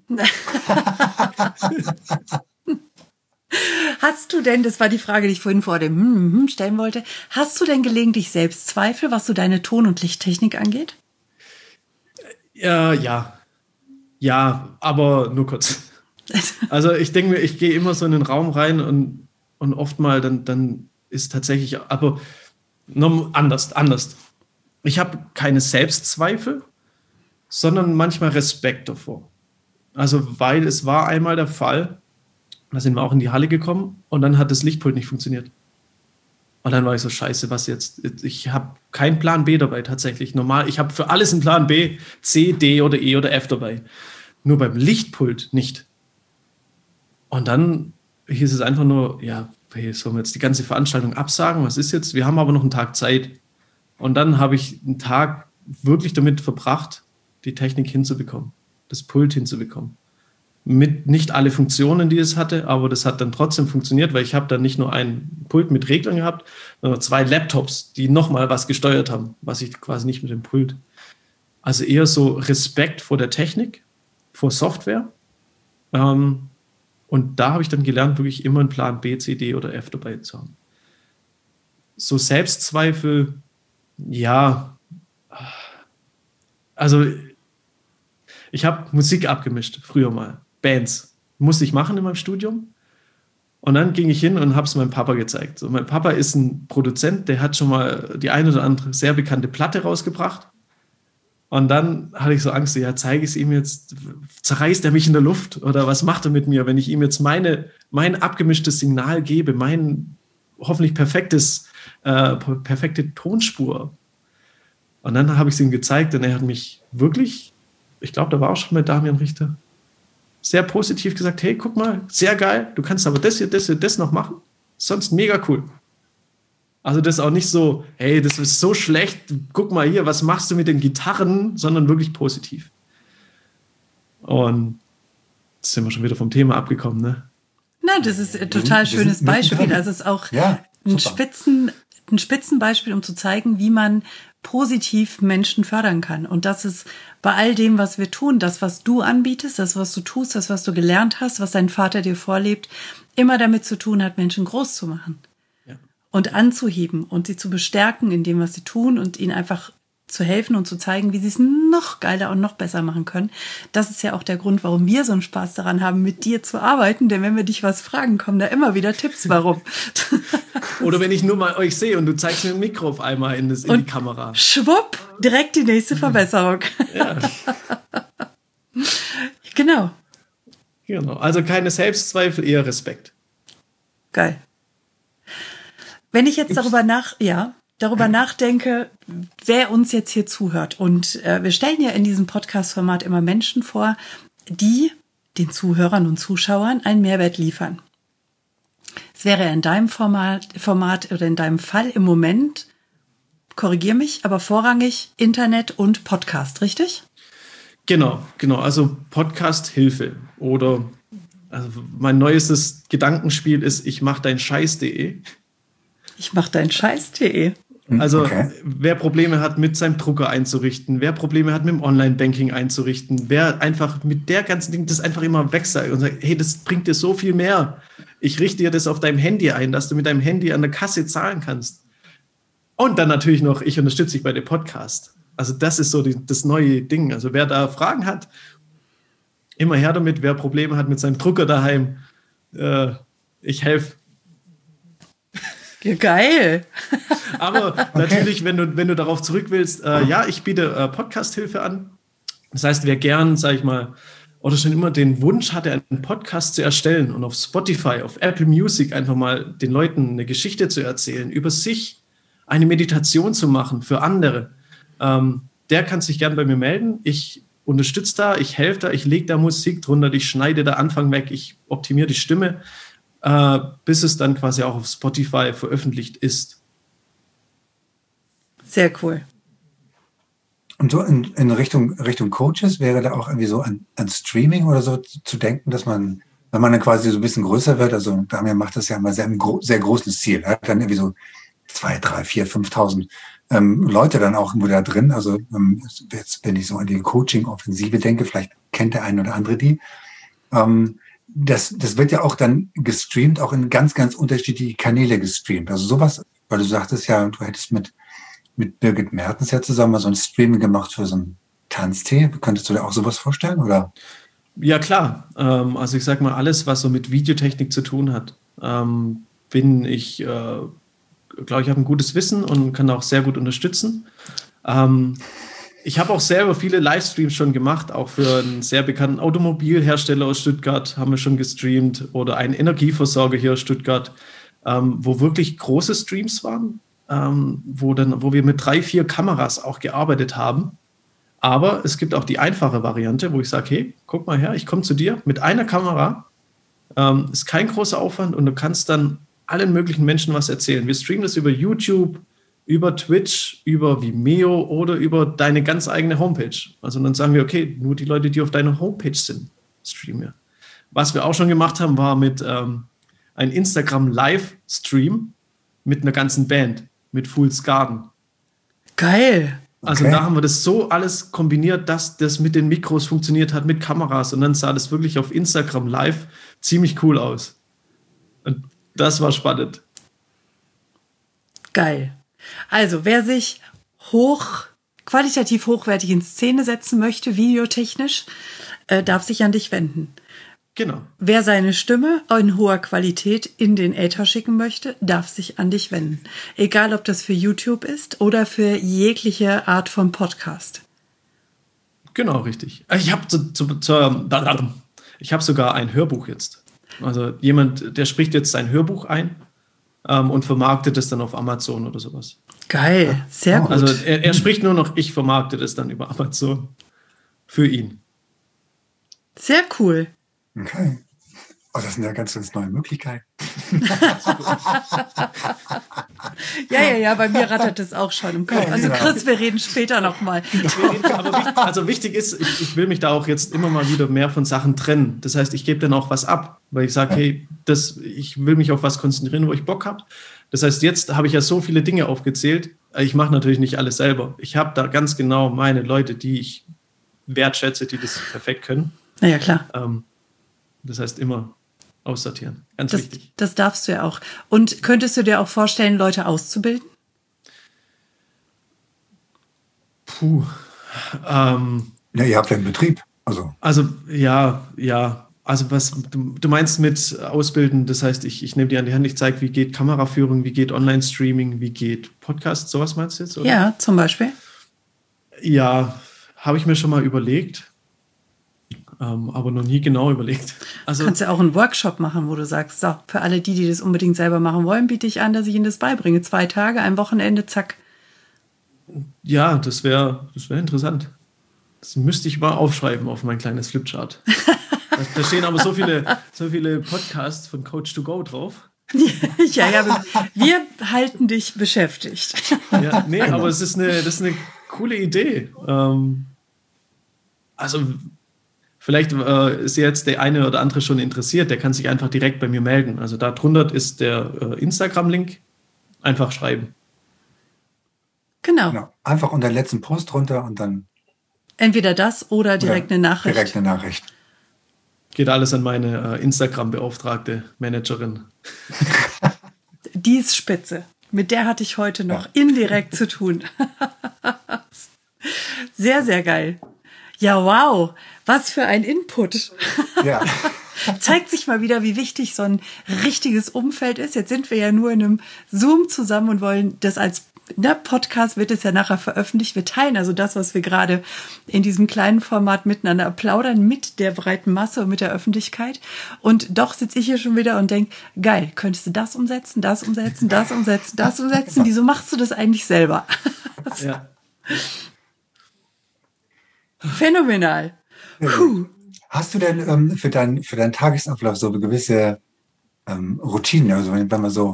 Hast du denn, das war die Frage, die ich vorhin vor dem hm, hm, stellen wollte, hast du denn gelegentlich Selbstzweifel, was so deine Ton- und Lichttechnik angeht? Ja, ja, ja, aber nur kurz. Also ich denke mir, ich gehe immer so in den Raum rein und, und oft mal dann, dann ist tatsächlich, aber noch anders, anders. Ich habe keine Selbstzweifel, sondern manchmal Respekt davor. Also weil es war einmal der Fall, da sind wir auch in die Halle gekommen und dann hat das Lichtpult nicht funktioniert. Und dann war ich so, scheiße, was jetzt? Ich habe keinen Plan B dabei tatsächlich. Normal, ich habe für alles einen Plan B, C, D oder E oder F dabei. Nur beim Lichtpult nicht. Und dann hieß es einfach nur, ja, hey, sollen wir jetzt die ganze Veranstaltung absagen? Was ist jetzt? Wir haben aber noch einen Tag Zeit. Und dann habe ich einen Tag wirklich damit verbracht, die Technik hinzubekommen, das Pult hinzubekommen. Mit nicht alle Funktionen, die es hatte, aber das hat dann trotzdem funktioniert, weil ich habe dann nicht nur ein Pult mit Reglern gehabt, sondern zwei Laptops, die nochmal was gesteuert haben, was ich quasi nicht mit dem Pult. Also eher so Respekt vor der Technik, vor Software. Ähm, und da habe ich dann gelernt, wirklich immer einen Plan B, C, D oder F dabei zu haben. So Selbstzweifel, Ja, also ich habe Musik abgemischt, früher mal. Bands. Musste ich machen in meinem Studium. Und dann ging ich hin und habe es meinem Papa gezeigt. So, mein Papa ist ein Produzent, der hat schon mal die eine oder andere sehr bekannte Platte rausgebracht. Und dann hatte ich so Angst, ja, zeige ich es ihm jetzt, zerreißt er mich in der Luft oder was macht er mit mir, wenn ich ihm jetzt meine, mein abgemischtes Signal gebe, mein hoffentlich perfektes, äh, perfekte Tonspur. Und dann habe ich es ihm gezeigt und er hat mich wirklich, ich glaube, da war auch schon mal Damian Richter, sehr positiv gesagt, hey, guck mal, sehr geil, du kannst aber das hier, das hier, das noch machen, sonst mega cool. Also das ist auch nicht so, hey, das ist so schlecht, guck mal hier, was machst du mit den Gitarren, sondern wirklich positiv. Und jetzt sind wir schon wieder vom Thema abgekommen, ne? Na, das ist ein total schönes Beispiel. Also es ist auch ja, ein, Spitzen, ein Spitzenbeispiel, um zu zeigen, wie man positiv Menschen fördern kann. Und das ist bei all dem, was wir tun, das, was du anbietest, das, was du tust, das, was du gelernt hast, was dein Vater dir vorlebt, immer damit zu tun hat, Menschen groß zu machen. Ja. Und anzuheben und sie zu bestärken in dem, was sie tun und ihnen einfach zu helfen und zu zeigen, wie sie es noch geiler und noch besser machen können. Das ist ja auch der Grund, warum wir so einen Spaß daran haben, mit dir zu arbeiten. Denn wenn wir dich was fragen, kommen da immer wieder Tipps, warum. Oder wenn ich nur mal euch sehe und du zeigst mir ein Mikro auf einmal in, das, in die Kamera. Schwupp, direkt die nächste Verbesserung. Ja. Genau. Genau. Also keine Selbstzweifel, eher Respekt. Geil. Wenn ich jetzt darüber nach, ja, darüber nachdenke, wer uns jetzt hier zuhört. Und äh, wir stellen ja in diesem Podcast-Format immer Menschen vor, die den Zuhörern und Zuschauern einen Mehrwert liefern. Es wäre in deinem Format, Format oder in deinem Fall im Moment, korrigier mich, aber vorrangig Internet und Podcast, richtig? Genau, genau. Also Podcast-Hilfe oder also mein neuestes Gedankenspiel ist, ich mach dein Scheiß.de. Ich mach dein Scheiß.de. Also okay. Wer Probleme hat, mit seinem Drucker einzurichten, wer Probleme hat, mit dem Online-Banking einzurichten, wer einfach mit der ganzen Ding das einfach immer wegsagt und sagt, hey, das bringt dir so viel mehr. Ich richte dir das auf deinem Handy ein, dass du mit deinem Handy an der Kasse zahlen kannst. Und dann natürlich noch, ich unterstütze dich bei dem Podcast. Also das ist so die, das neue Ding. Also wer da Fragen hat, immer her damit. Wer Probleme hat mit seinem Drucker daheim, äh, ich helfe. Ja, geil. Aber okay. Natürlich, wenn du, wenn du darauf zurück willst, äh, ja, ich biete äh, Podcast-Hilfe an. Das heißt, wer gern, sag ich mal, oder schon immer den Wunsch hatte, einen Podcast zu erstellen und auf Spotify, auf Apple Music einfach mal den Leuten eine Geschichte zu erzählen, über sich eine Meditation zu machen für andere, ähm, der kann sich gern bei mir melden. Ich unterstütze da, ich helfe da, ich lege da Musik drunter, ich schneide da Anfang weg, ich optimiere die Stimme, äh, bis es dann quasi auch auf Spotify veröffentlicht ist. Sehr cool. Und so in, in Richtung, Richtung Coaches wäre da auch irgendwie so an, an Streaming oder so zu denken, dass man, wenn man dann quasi so ein bisschen größer wird, also Damian macht das ja immer sehr, sehr großes Ziel, er hat dann irgendwie so zwei, drei, vier, fünftausend ähm, Leute dann auch da drin. Also ähm, jetzt, wenn ich so an die Coaching-Offensive denke, vielleicht kennt der eine oder andere die. Ähm, das, das wird ja auch dann gestreamt, auch in ganz, ganz unterschiedliche Kanäle gestreamt. Also sowas, weil du sagtest ja, du hättest mit mit Birgit Mertens ja zusammen mal so ein Streaming gemacht für so einen Tanztee. Könntest du dir auch sowas vorstellen, oder? Ja, klar. Ähm, also ich sag mal, alles, was so mit Videotechnik zu tun hat, ähm, bin ich, äh, glaube ich, habe ein gutes Wissen und kann auch sehr gut unterstützen. Ähm, ich habe auch selber viele Livestreams schon gemacht, auch für einen sehr bekannten Automobilhersteller aus Stuttgart haben wir schon gestreamt oder einen Energieversorger hier aus Stuttgart, ähm, wo wirklich große Streams waren. Ähm, wo, dann, wo wir mit drei, vier Kameras auch gearbeitet haben. Aber es gibt auch die einfache Variante, wo ich sage, hey, guck mal her, ich komme zu dir mit einer Kamera. Ähm, ist kein großer Aufwand und du kannst dann allen möglichen Menschen was erzählen. Wir streamen das über YouTube, über Twitch, über Vimeo oder über deine ganz eigene Homepage. Also dann sagen wir, okay, nur die Leute, die auf deiner Homepage sind, streamen wir. Was wir auch schon gemacht haben, war mit ähm, einem Instagram-Livestream mit einer ganzen Band. Mit Fool's Garden. Geil. Also okay. Da haben wir das so alles kombiniert, dass das mit den Mikros funktioniert hat, mit Kameras. Und dann sah das wirklich auf Instagram live ziemlich cool aus. Und das war spannend. Geil. Also wer sich hoch, qualitativ hochwertig in Szene setzen möchte, videotechnisch, äh, darf sich an dich wenden. Genau. Wer seine Stimme in hoher Qualität in den Äther schicken möchte, darf sich an dich wenden. Egal, ob das für YouTube ist oder für jegliche Art von Podcast. Genau, richtig. Ich habe zu, zu, zu, ich hab sogar ein Hörbuch jetzt. Also jemand, der spricht jetzt sein Hörbuch ein ähm, und vermarktet es dann auf Amazon oder sowas. Geil, sehr gut. Also er, er spricht nur noch, ich vermarkte das dann über Amazon für ihn. Sehr cool. Okay. Oh, das sind ja ganz, ganz neue Möglichkeiten. Ja, ja, ja, bei mir rattert es auch schon im Kopf. Also Chris, wir reden später nochmal. Also wichtig ist, ich, ich will mich da auch jetzt immer mal wieder mehr von Sachen trennen. Das heißt, ich gebe dann auch was ab, weil ich sage, hey, das, ich will mich auf was konzentrieren, wo ich Bock habe. Das heißt, jetzt habe ich ja so viele Dinge aufgezählt. Ich mache natürlich nicht alles selber. Ich habe da ganz genau meine Leute, die ich wertschätze, die das perfekt können. Na ja, klar. Ähm, das heißt, immer aussortieren. Ganz das, wichtig. Das darfst du ja auch. Und könntest du dir auch vorstellen, Leute auszubilden? Puh. Ähm, ja, ihr habt ja einen Betrieb. Also, also ja, ja. Also was du, du meinst mit Ausbilden, das heißt, ich, ich nehme dir an die Hand, ich zeige, wie geht Kameraführung, wie geht Online-Streaming, wie geht Podcast, sowas meinst du jetzt? Oder? Ja, zum Beispiel. Ja, habe ich mir schon mal überlegt. Ähm, aber noch nie genau überlegt. Also, du kannst ja auch einen Workshop machen, wo du sagst, so, für alle die, die das unbedingt selber machen wollen, biete ich an, dass ich ihnen das beibringe. Zwei Tage, ein Wochenende, zack. Ja, das wäre das wär interessant. Das müsste ich mal aufschreiben auf mein kleines Flipchart. da, da stehen aber so viele, so viele Podcasts von Coach to Go drauf. ja, ja, wir halten dich beschäftigt. Ja, nee, aber es ist eine, das ist eine coole Idee. Ähm, also Vielleicht äh, ist jetzt der eine oder andere schon interessiert, der kann sich einfach direkt bei mir melden. Also da drunter ist der äh, Instagram-Link. Einfach schreiben. Genau. genau. Einfach unter den letzten Post drunter und dann. Entweder das oder direkt oder eine Nachricht. Direkt eine Nachricht. Geht alles an meine äh, Instagram-beauftragte Managerin. Die ist spitze. Mit der hatte ich heute noch ja. indirekt zu tun. Sehr, sehr geil. Ja, wow. Was für ein Input. Ja. Zeigt sich mal wieder, wie wichtig so ein richtiges Umfeld ist. Jetzt sind wir ja nur in einem Zoom zusammen und wollen das als ne, Podcast wird es ja nachher veröffentlicht. Wir teilen also das, was wir gerade in diesem kleinen Format miteinander plaudern, mit der breiten Masse und mit der Öffentlichkeit. Und doch sitze ich hier schon wieder und denke, geil, könntest du das umsetzen, das umsetzen, das umsetzen, das umsetzen? Wieso machst du das eigentlich selber? Ja. Phänomenal. Puh. Hast du denn ähm, für, dein, für deinen Tagesablauf so gewisse ähm, Routinen, also wenn, wenn man so...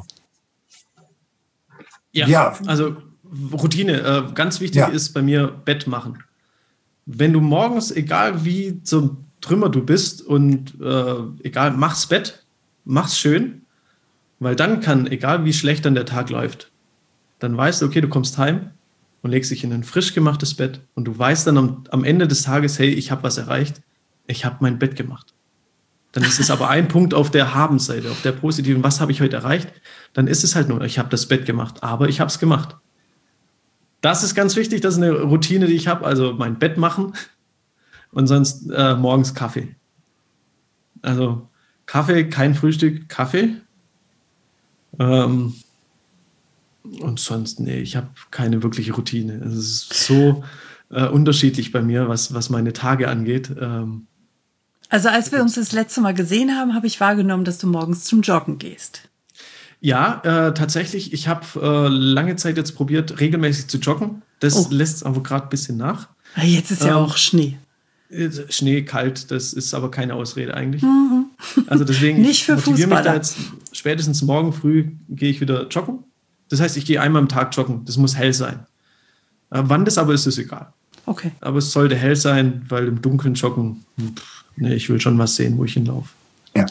Ja, ja. also Routine, äh, ganz wichtig ja. ist bei mir Bett machen. Wenn du morgens, egal wie zum Trümmer du bist und äh, egal, mach's Bett, mach's schön, weil dann kann, egal wie schlecht dann der Tag läuft, dann weißt du, okay, du kommst heim und legst dich in ein frisch gemachtes Bett und du weißt dann am, am Ende des Tages, hey, ich habe was erreicht, ich habe mein Bett gemacht. Dann ist es aber ein Punkt auf der Habenseite, auf der positiven, was habe ich heute erreicht? Dann ist es halt nur, ich habe das Bett gemacht, aber ich habe es gemacht. Das ist ganz wichtig, das ist eine Routine, die ich habe, also mein Bett machen und sonst äh, morgens Kaffee. Also Kaffee, kein Frühstück, Kaffee. Ähm, und sonst, nee, ich habe keine wirkliche Routine. Es ist so äh, unterschiedlich bei mir, was, was meine Tage angeht. Ähm, also als wir uns das letzte Mal gesehen haben, habe ich wahrgenommen, dass du morgens zum Joggen gehst. Ja, äh, tatsächlich. Ich habe äh, lange Zeit jetzt probiert, regelmäßig zu joggen. Das oh. lässt aber gerade ein bisschen nach. Jetzt ist ja ähm, auch Schnee. Schnee, kalt, das ist aber keine Ausrede eigentlich. Mhm. Also deswegen Nicht für motiviere mich Fußballer. da jetzt, spätestens morgen früh gehe ich wieder joggen. Das heißt, ich gehe einmal am Tag joggen. Das muss hell sein. Äh, wann das aber ist, ist egal. Okay. Aber es sollte hell sein, weil im Dunkeln joggen, pff, nee, ich will schon was sehen, wo ich hinlaufe. Ja.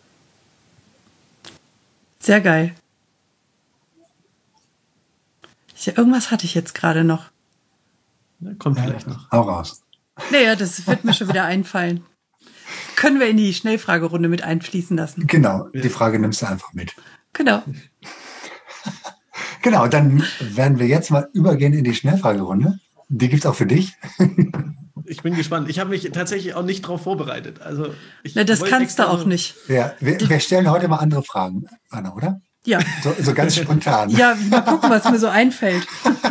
Sehr geil. Ich, irgendwas hatte ich jetzt gerade noch. Ja, kommt ja, vielleicht noch. Hau raus. Naja, das wird mir schon wieder einfallen. Können wir in die Schnellfragerunde mit einfließen lassen? Genau, die Frage nimmst du einfach mit. Genau. Genau, dann werden wir jetzt mal übergehen in die Schnellfragerunde. Die gibt es auch für dich. Ich bin gespannt. Ich habe mich tatsächlich auch nicht darauf vorbereitet. Also ich Na, das wollte kannst du extra auch so- nicht. Ja, wir, wir stellen heute mal andere Fragen, Anna, oder? Ja, So, so ganz spontan. ja, mal gucken, was mir so einfällt.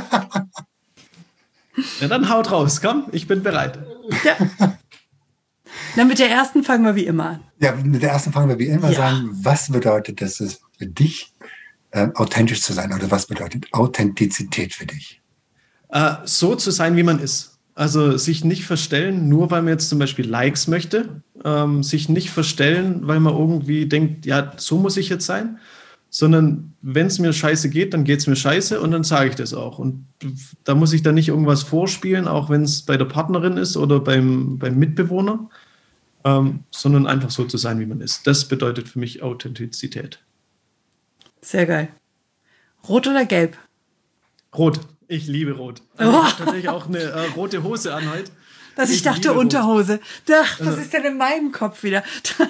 Ja, dann haut raus. Komm, ich bin bereit. Ja. Na, mit der ersten fangen wir wie immer an. Ja, mit der ersten fangen wir wie immer Ja. sagen, was bedeutet es für dich, äh, authentisch zu sein? Oder was bedeutet Authentizität für dich? Äh, so zu sein, wie man ist. Also sich nicht verstellen, nur weil man jetzt zum Beispiel Likes möchte. Ähm, sich nicht verstellen, weil man irgendwie denkt, ja, so muss ich jetzt sein. Sondern wenn es mir scheiße geht, dann geht es mir scheiße und dann sage ich das auch. Und da muss ich dann nicht irgendwas vorspielen, auch wenn es bei der Partnerin ist oder beim, beim Mitbewohner, ähm, sondern einfach so zu sein, wie man ist. Das bedeutet für mich Authentizität. Sehr geil. Rot oder gelb? Rot. Ich liebe Rot. Also Oh. ich habe tatsächlich auch eine äh, rote Hose an heute. Was ich, Ich dachte, liebe Rot. Unterhose. Ach, was Also- ist denn in meinem Kopf wieder?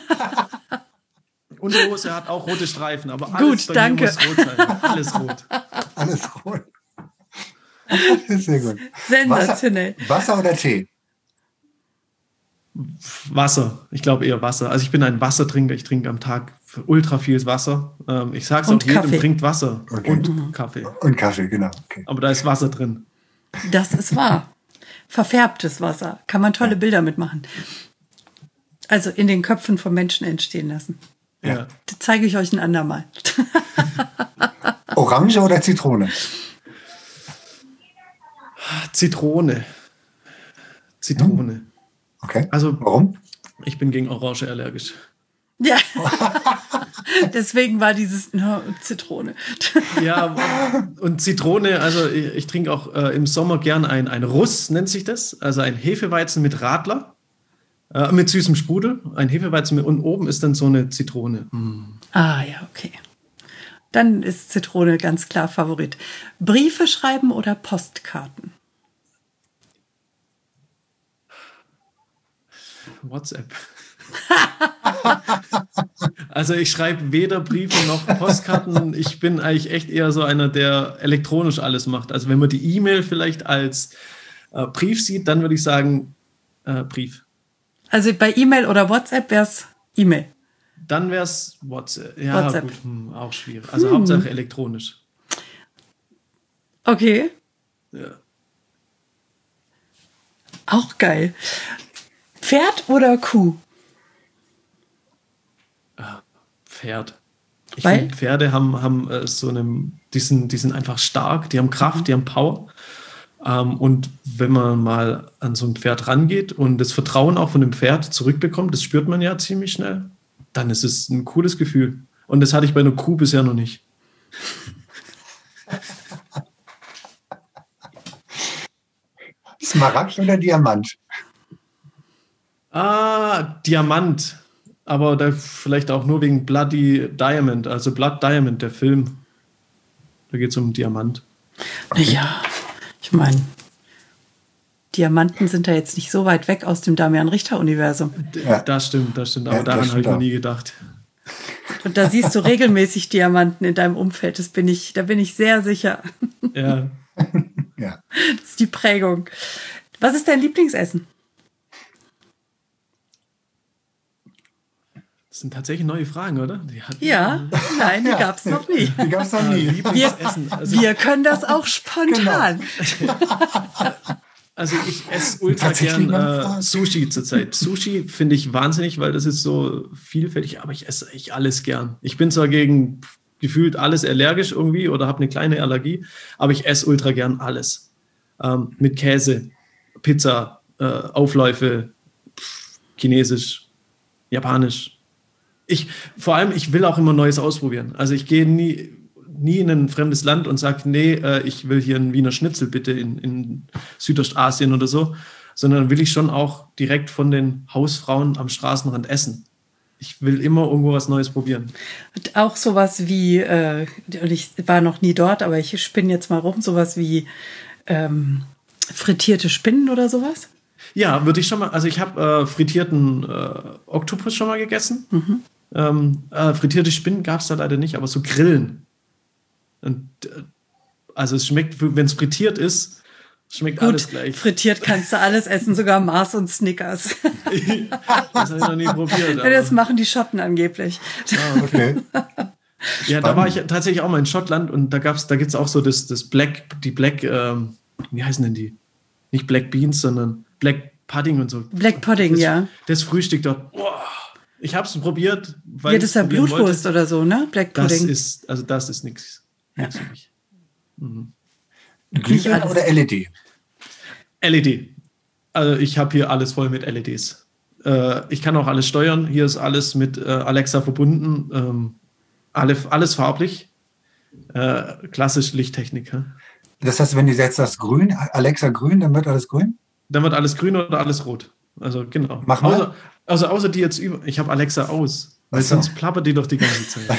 Unterhose hat auch rote Streifen, aber Gut, alles bei danke. mir muss rot sein. Alles rot. Alles rot. Sehr gut. Sensationell. Wasser, Wasser oder Tee? Wasser. Ich glaube eher Wasser. Also ich bin ein Wassertrinker. Ich trinke am Tag ultra viel Wasser. Ähm, ich sage es Und auch jedem, Kaffee. trinkt Wasser. Okay. Und Kaffee. Und Kaffee, genau. Okay. Aber da ist Wasser drin. Das ist wahr. Verfärbtes Wasser. Kann man tolle Bilder mitmachen. Also in den Köpfen von Menschen entstehen lassen. Ja. Das zeige ich euch ein andermal. Orange oder Zitrone? Zitrone. Zitrone. Okay. Also Warum? ich bin gegen Orange allergisch. Ja. Deswegen war dieses no, Zitrone. Ja, und Zitrone, also ich, ich trinke auch äh, im Sommer gern ein, ein Russ, nennt sich das. Also ein Hefeweizen mit Radler, äh, mit süßem Sprudel. Ein Hefeweizen mit, und oben ist dann so eine Zitrone. Mm. Ah ja, okay. Dann ist Zitrone ganz klar Favorit. Briefe schreiben oder Postkarten? WhatsApp. Also ich schreibe weder Briefe noch Postkarten. Ich bin eigentlich echt eher so einer, der elektronisch alles macht. Also wenn man die E-Mail vielleicht als äh, Brief sieht, dann würde ich sagen äh, Brief. Also bei E-Mail oder WhatsApp wäre es E-Mail. Dann wäre es WhatsApp. Ja, WhatsApp. gut, hm, auch schwierig. Also Hauptsache elektronisch. Okay, Ja. auch geil. Pferd oder Kuh? Pferd. Ich Weil? finde, Pferde haben, haben äh, so einen, die sind, die sind einfach stark, die haben Kraft, die haben Power. Ähm, und wenn man mal an so ein Pferd rangeht und das Vertrauen auch von dem Pferd zurückbekommt, das spürt man ja ziemlich schnell, dann ist es ein cooles Gefühl. Und das hatte ich bei einer Kuh bisher noch nicht. Smaragd oder Diamant? Ah, Diamant. Aber da vielleicht auch nur wegen Bloody Diamond, also Blood Diamond, der Film. Da geht es um Diamant. Ja, ich meine, Diamanten sind da jetzt nicht so weit weg aus dem Damian-Richter-Universum. D- Ja. Das stimmt, das stimmt. Aber Ja, das daran habe ich stimmt noch auch. nie gedacht. Und da siehst du regelmäßig Diamanten in deinem Umfeld. Das bin ich, da bin ich sehr sicher. Ja. Ja. Das ist die Prägung. Was ist dein Lieblingsessen? Das sind tatsächlich neue Fragen, oder? Die hatten- Ja, nein, die Ja. gab es noch nie. Die gab es noch Ah, nie. Lieblingsessen. Also, Wir können das auch spontan. also ich esse ultra Tatsächlich gern mal äh, Fragen. Sushi zurzeit. Sushi finde ich wahnsinnig, weil das ist so vielfältig, aber ich esse eigentlich alles gern. Ich bin zwar gegen gefühlt alles allergisch irgendwie oder habe eine kleine Allergie, aber ich esse ultra gern alles. Ähm, mit Käse, Pizza, äh, Aufläufe, pff, Chinesisch, Japanisch. Ich, vor allem, ich will auch immer Neues ausprobieren. Also ich gehe nie, nie in ein fremdes Land und sage, nee, äh, ich will hier einen Wiener Schnitzel bitte in, in Südostasien oder so, sondern will ich schon auch direkt von den Hausfrauen am Straßenrand essen. Ich will immer irgendwo was Neues probieren. Und auch sowas wie, äh, und ich war noch nie dort, aber ich spinne jetzt mal rum, sowas wie ähm, frittierte Spinnen oder sowas. Ja, würde ich schon mal, also ich habe äh, frittierten äh, Oktopus schon mal gegessen. Ähm, äh, frittierte Spinnen gab es da leider nicht, aber so Grillen. Und äh, Also es schmeckt, wenn es frittiert ist, schmeckt Gut, alles gleich. Frittiert kannst du alles essen, sogar Mars und Snickers. Das habe ich noch nie probiert. Aber. Das machen die Schotten angeblich. Ah, okay. Ja, da war ich tatsächlich auch mal in Schottland und da gab's, da gibt's auch so das, das Black, die Black, ähm, wie heißen denn die? Nicht Black Beans, sondern Black Pudding und so. Black Pudding, das, ja. Das Frühstück dort. Boah, ich habe es probiert, weil ja, das ist ja Blutwurst oder so, ne? Black Pudding. Das ist, also das ist nichts. Ja. Für mich. Mhm. Glühwein oder L E D? L E D. Also ich habe hier alles voll mit L E Ds. Äh, ich kann auch alles steuern. Hier ist alles mit äh, Alexa verbunden. Ähm, alle, alles farblich. Äh, klassisch Lichttechnik. Ja? Das heißt, wenn du jetzt das Grün, Alexa grün, dann wird alles grün? Dann wird alles grün oder alles rot. Also genau. Mach mal. Außer, also außer die jetzt über. Ich habe Alexa aus. Weil so. sonst plappert die doch die ganze Zeit.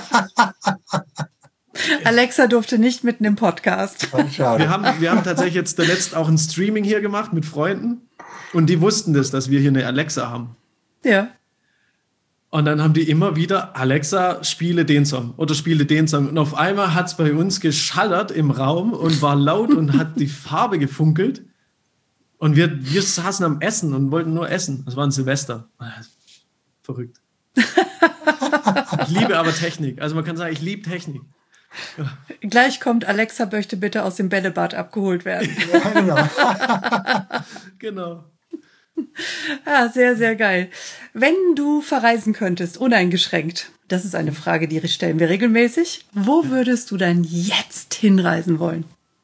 Alexa durfte nicht mitten im Podcast. Schade. Wir haben, wir haben tatsächlich jetzt zuletzt auch ein Streaming hier gemacht mit Freunden. Und die wussten das, dass wir hier eine Alexa haben. Ja. Und dann haben die immer wieder, Alexa, spiele den Song oder spiele den Song. Und auf einmal hat es bei uns geschallert im Raum und war laut und hat die Farbe gefunkelt. Und wir, wir saßen am Essen und wollten nur essen. Das war ein Silvester. Verrückt. Ich liebe aber Technik. Also man kann sagen, ich liebe Technik. Gleich kommt Alexa, möchte bitte aus dem Bällebad abgeholt werden. Ja, genau. Genau. Ah, sehr, sehr geil. Wenn du verreisen könntest, uneingeschränkt, das ist eine Frage, die stellen wir regelmäßig. Wo würdest du dann jetzt hinreisen wollen?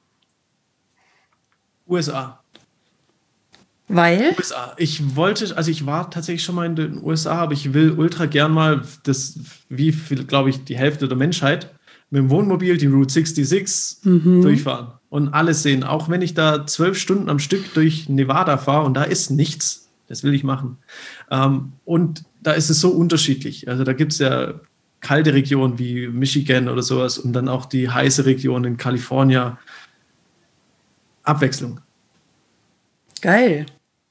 U S A. Weil? U S A. Ich wollte, also ich war tatsächlich schon mal in den U S A, aber ich will ultra gern mal das, wie viel, glaube ich, die Hälfte der Menschheit mit dem Wohnmobil die Route sechsundsechzig mhm. durchfahren und alles sehen. Auch wenn ich da zwölf Stunden am Stück durch Nevada fahre und da ist nichts, das will ich machen. Ähm, und da ist es so unterschiedlich. Also da gibt es ja kalte Regionen wie Michigan oder sowas und dann auch die heiße Region in Kalifornien. Abwechslung. Geil.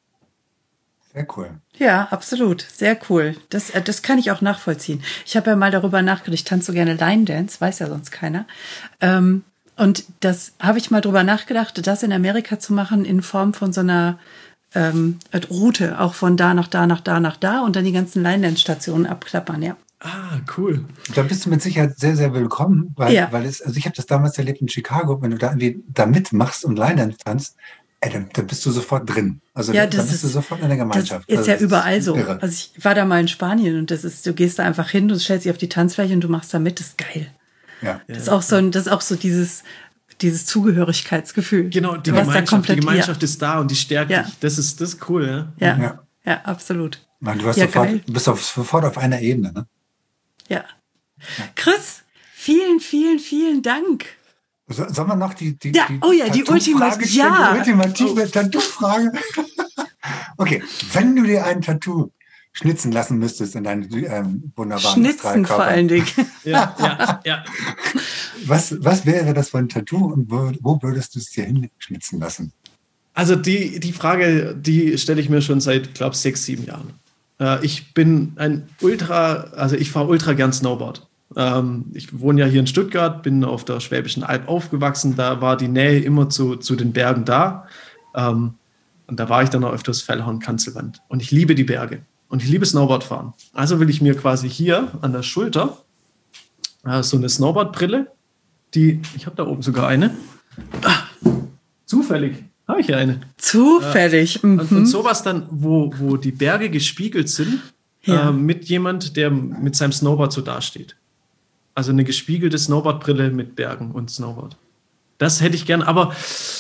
Sehr cool. Ja, absolut. Sehr cool. Das, das kann ich auch nachvollziehen. Ich habe ja mal darüber nachgedacht, ich tanze so gerne Line Dance, weiß ja sonst keiner. Ähm, und das habe ich mal drüber nachgedacht, das in Amerika zu machen in Form von so einer ähm, Route, auch von da nach da nach da nach da und dann die ganzen Line Dance Stationen abklappern, ja. Ah, cool. Da bist du mit Sicherheit sehr, sehr willkommen, weil, ja. weil es, also ich habe das damals erlebt in Chicago, wenn du da irgendwie da mitmachst und Line Dance tanzt, ey, dann, dann bist du sofort drin. Also ja, da, dann bist ist, du sofort in der Gemeinschaft. Das ist also, ja überall so. Irre. Also ich war da mal in Spanien und das ist, du gehst da einfach hin, du stellst dich auf die Tanzfläche und du machst da mit, das ist geil. Ja. Das ist auch so, ein, das ist auch so dieses, dieses Zugehörigkeitsgefühl. Genau, die du Gemeinschaft, komplett, die Gemeinschaft ja. ist da und die stärkt ja. dich. Das ist, das ist cool, ja? Ja, ja. ja absolut. Man, du hast ja, sofort, geil. bist auf, sofort auf einer Ebene, ne? Ja. Chris, vielen, vielen, vielen Dank. So, sollen wir noch die, die, ja, die oh ja, die Ultima- ja. die ultimative Tattoo-Frage? Okay, wenn du dir ein Tattoo schnitzen lassen müsstest in deinen ähm, wunderbaren Schnitzen vor allen Dingen. Ja, ja, ja. Was, was wäre das für ein Tattoo und wo, wo würdest du es dir hinschnitzen lassen? Also die, die Frage, die stelle ich mir schon seit, glaube ich, sechs, sieben Jahren. Äh, ich bin ein Ultra, also ich fahre ultra gern Snowboard. Ähm, ich wohne ja hier in Stuttgart, bin auf der Schwäbischen Alb aufgewachsen, da war die Nähe immer zu, zu den Bergen da. Ähm, und da war ich dann auch öfters Fellhorn, Kanzelwand. Und ich liebe die Berge. Und ich liebe Snowboardfahren. Also will ich mir quasi hier an der Schulter äh, so eine Snowboardbrille, die, ich habe da oben sogar eine, ah, zufällig habe ich ja eine. Zufällig. Äh, mhm. und, und sowas dann, wo, wo die Berge gespiegelt sind, ja. äh, mit jemand, der mit seinem Snowboard so dasteht. Also eine gespiegelte Snowboardbrille mit Bergen und Snowboard. Das hätte ich gern, aber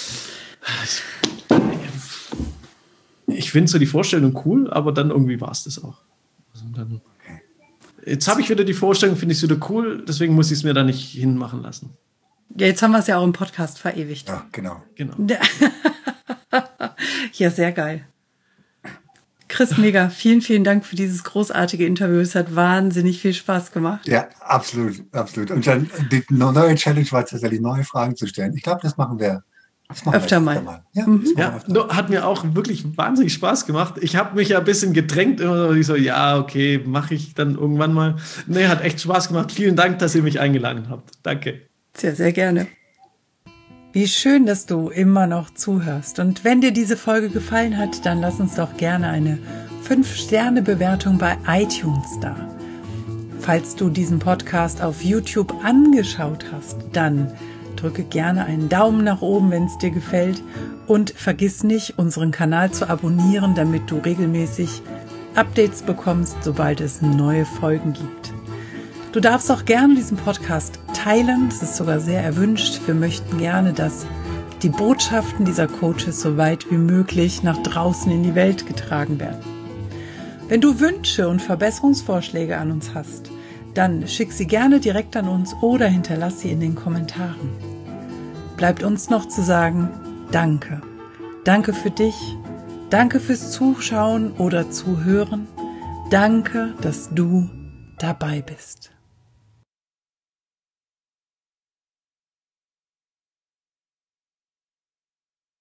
ich finde so die Vorstellung cool, aber dann irgendwie war es das auch. Also dann, jetzt habe ich wieder die Vorstellung, finde ich es wieder cool, deswegen muss ich es mir da nicht hinmachen lassen. Ja, jetzt haben wir es ja auch im Podcast verewigt. Ja, genau. genau. Ja, sehr geil. Chris, mega. Vielen, vielen Dank für dieses großartige Interview. Es hat wahnsinnig viel Spaß gemacht. Ja, absolut, absolut. Und dann die neue Challenge war tatsächlich, neue Fragen zu stellen. Ich glaube, das machen wir das machen öfter, wir mal. mal. Ja, mhm. ja öfter. Hat mir auch wirklich wahnsinnig Spaß gemacht. Ich habe mich ja ein bisschen gedrängt. Immer ich so, ja, okay, mache ich dann irgendwann mal. Nee, hat echt Spaß gemacht. Vielen Dank, dass ihr mich eingeladen habt. Danke. Sehr, sehr gerne. Wie schön, dass du immer noch zuhörst. Und wenn dir diese Folge gefallen hat, dann lass uns doch gerne eine fünf Sterne Bewertung bei iTunes da. Falls du diesen Podcast auf YouTube angeschaut hast, dann drücke gerne einen Daumen nach oben, wenn es dir gefällt. Und vergiss nicht, unseren Kanal zu abonnieren, damit du regelmäßig Updates bekommst, sobald es neue Folgen gibt. Du darfst auch gerne diesen Podcast teilen, das ist sogar sehr erwünscht. Wir möchten gerne, dass die Botschaften dieser Coaches so weit wie möglich nach draußen in die Welt getragen werden. Wenn du Wünsche und Verbesserungsvorschläge an uns hast, dann schick sie gerne direkt an uns oder hinterlass sie in den Kommentaren. Bleibt uns noch zu sagen, danke. Danke für dich, danke fürs Zuschauen oder Zuhören, danke, dass du dabei bist.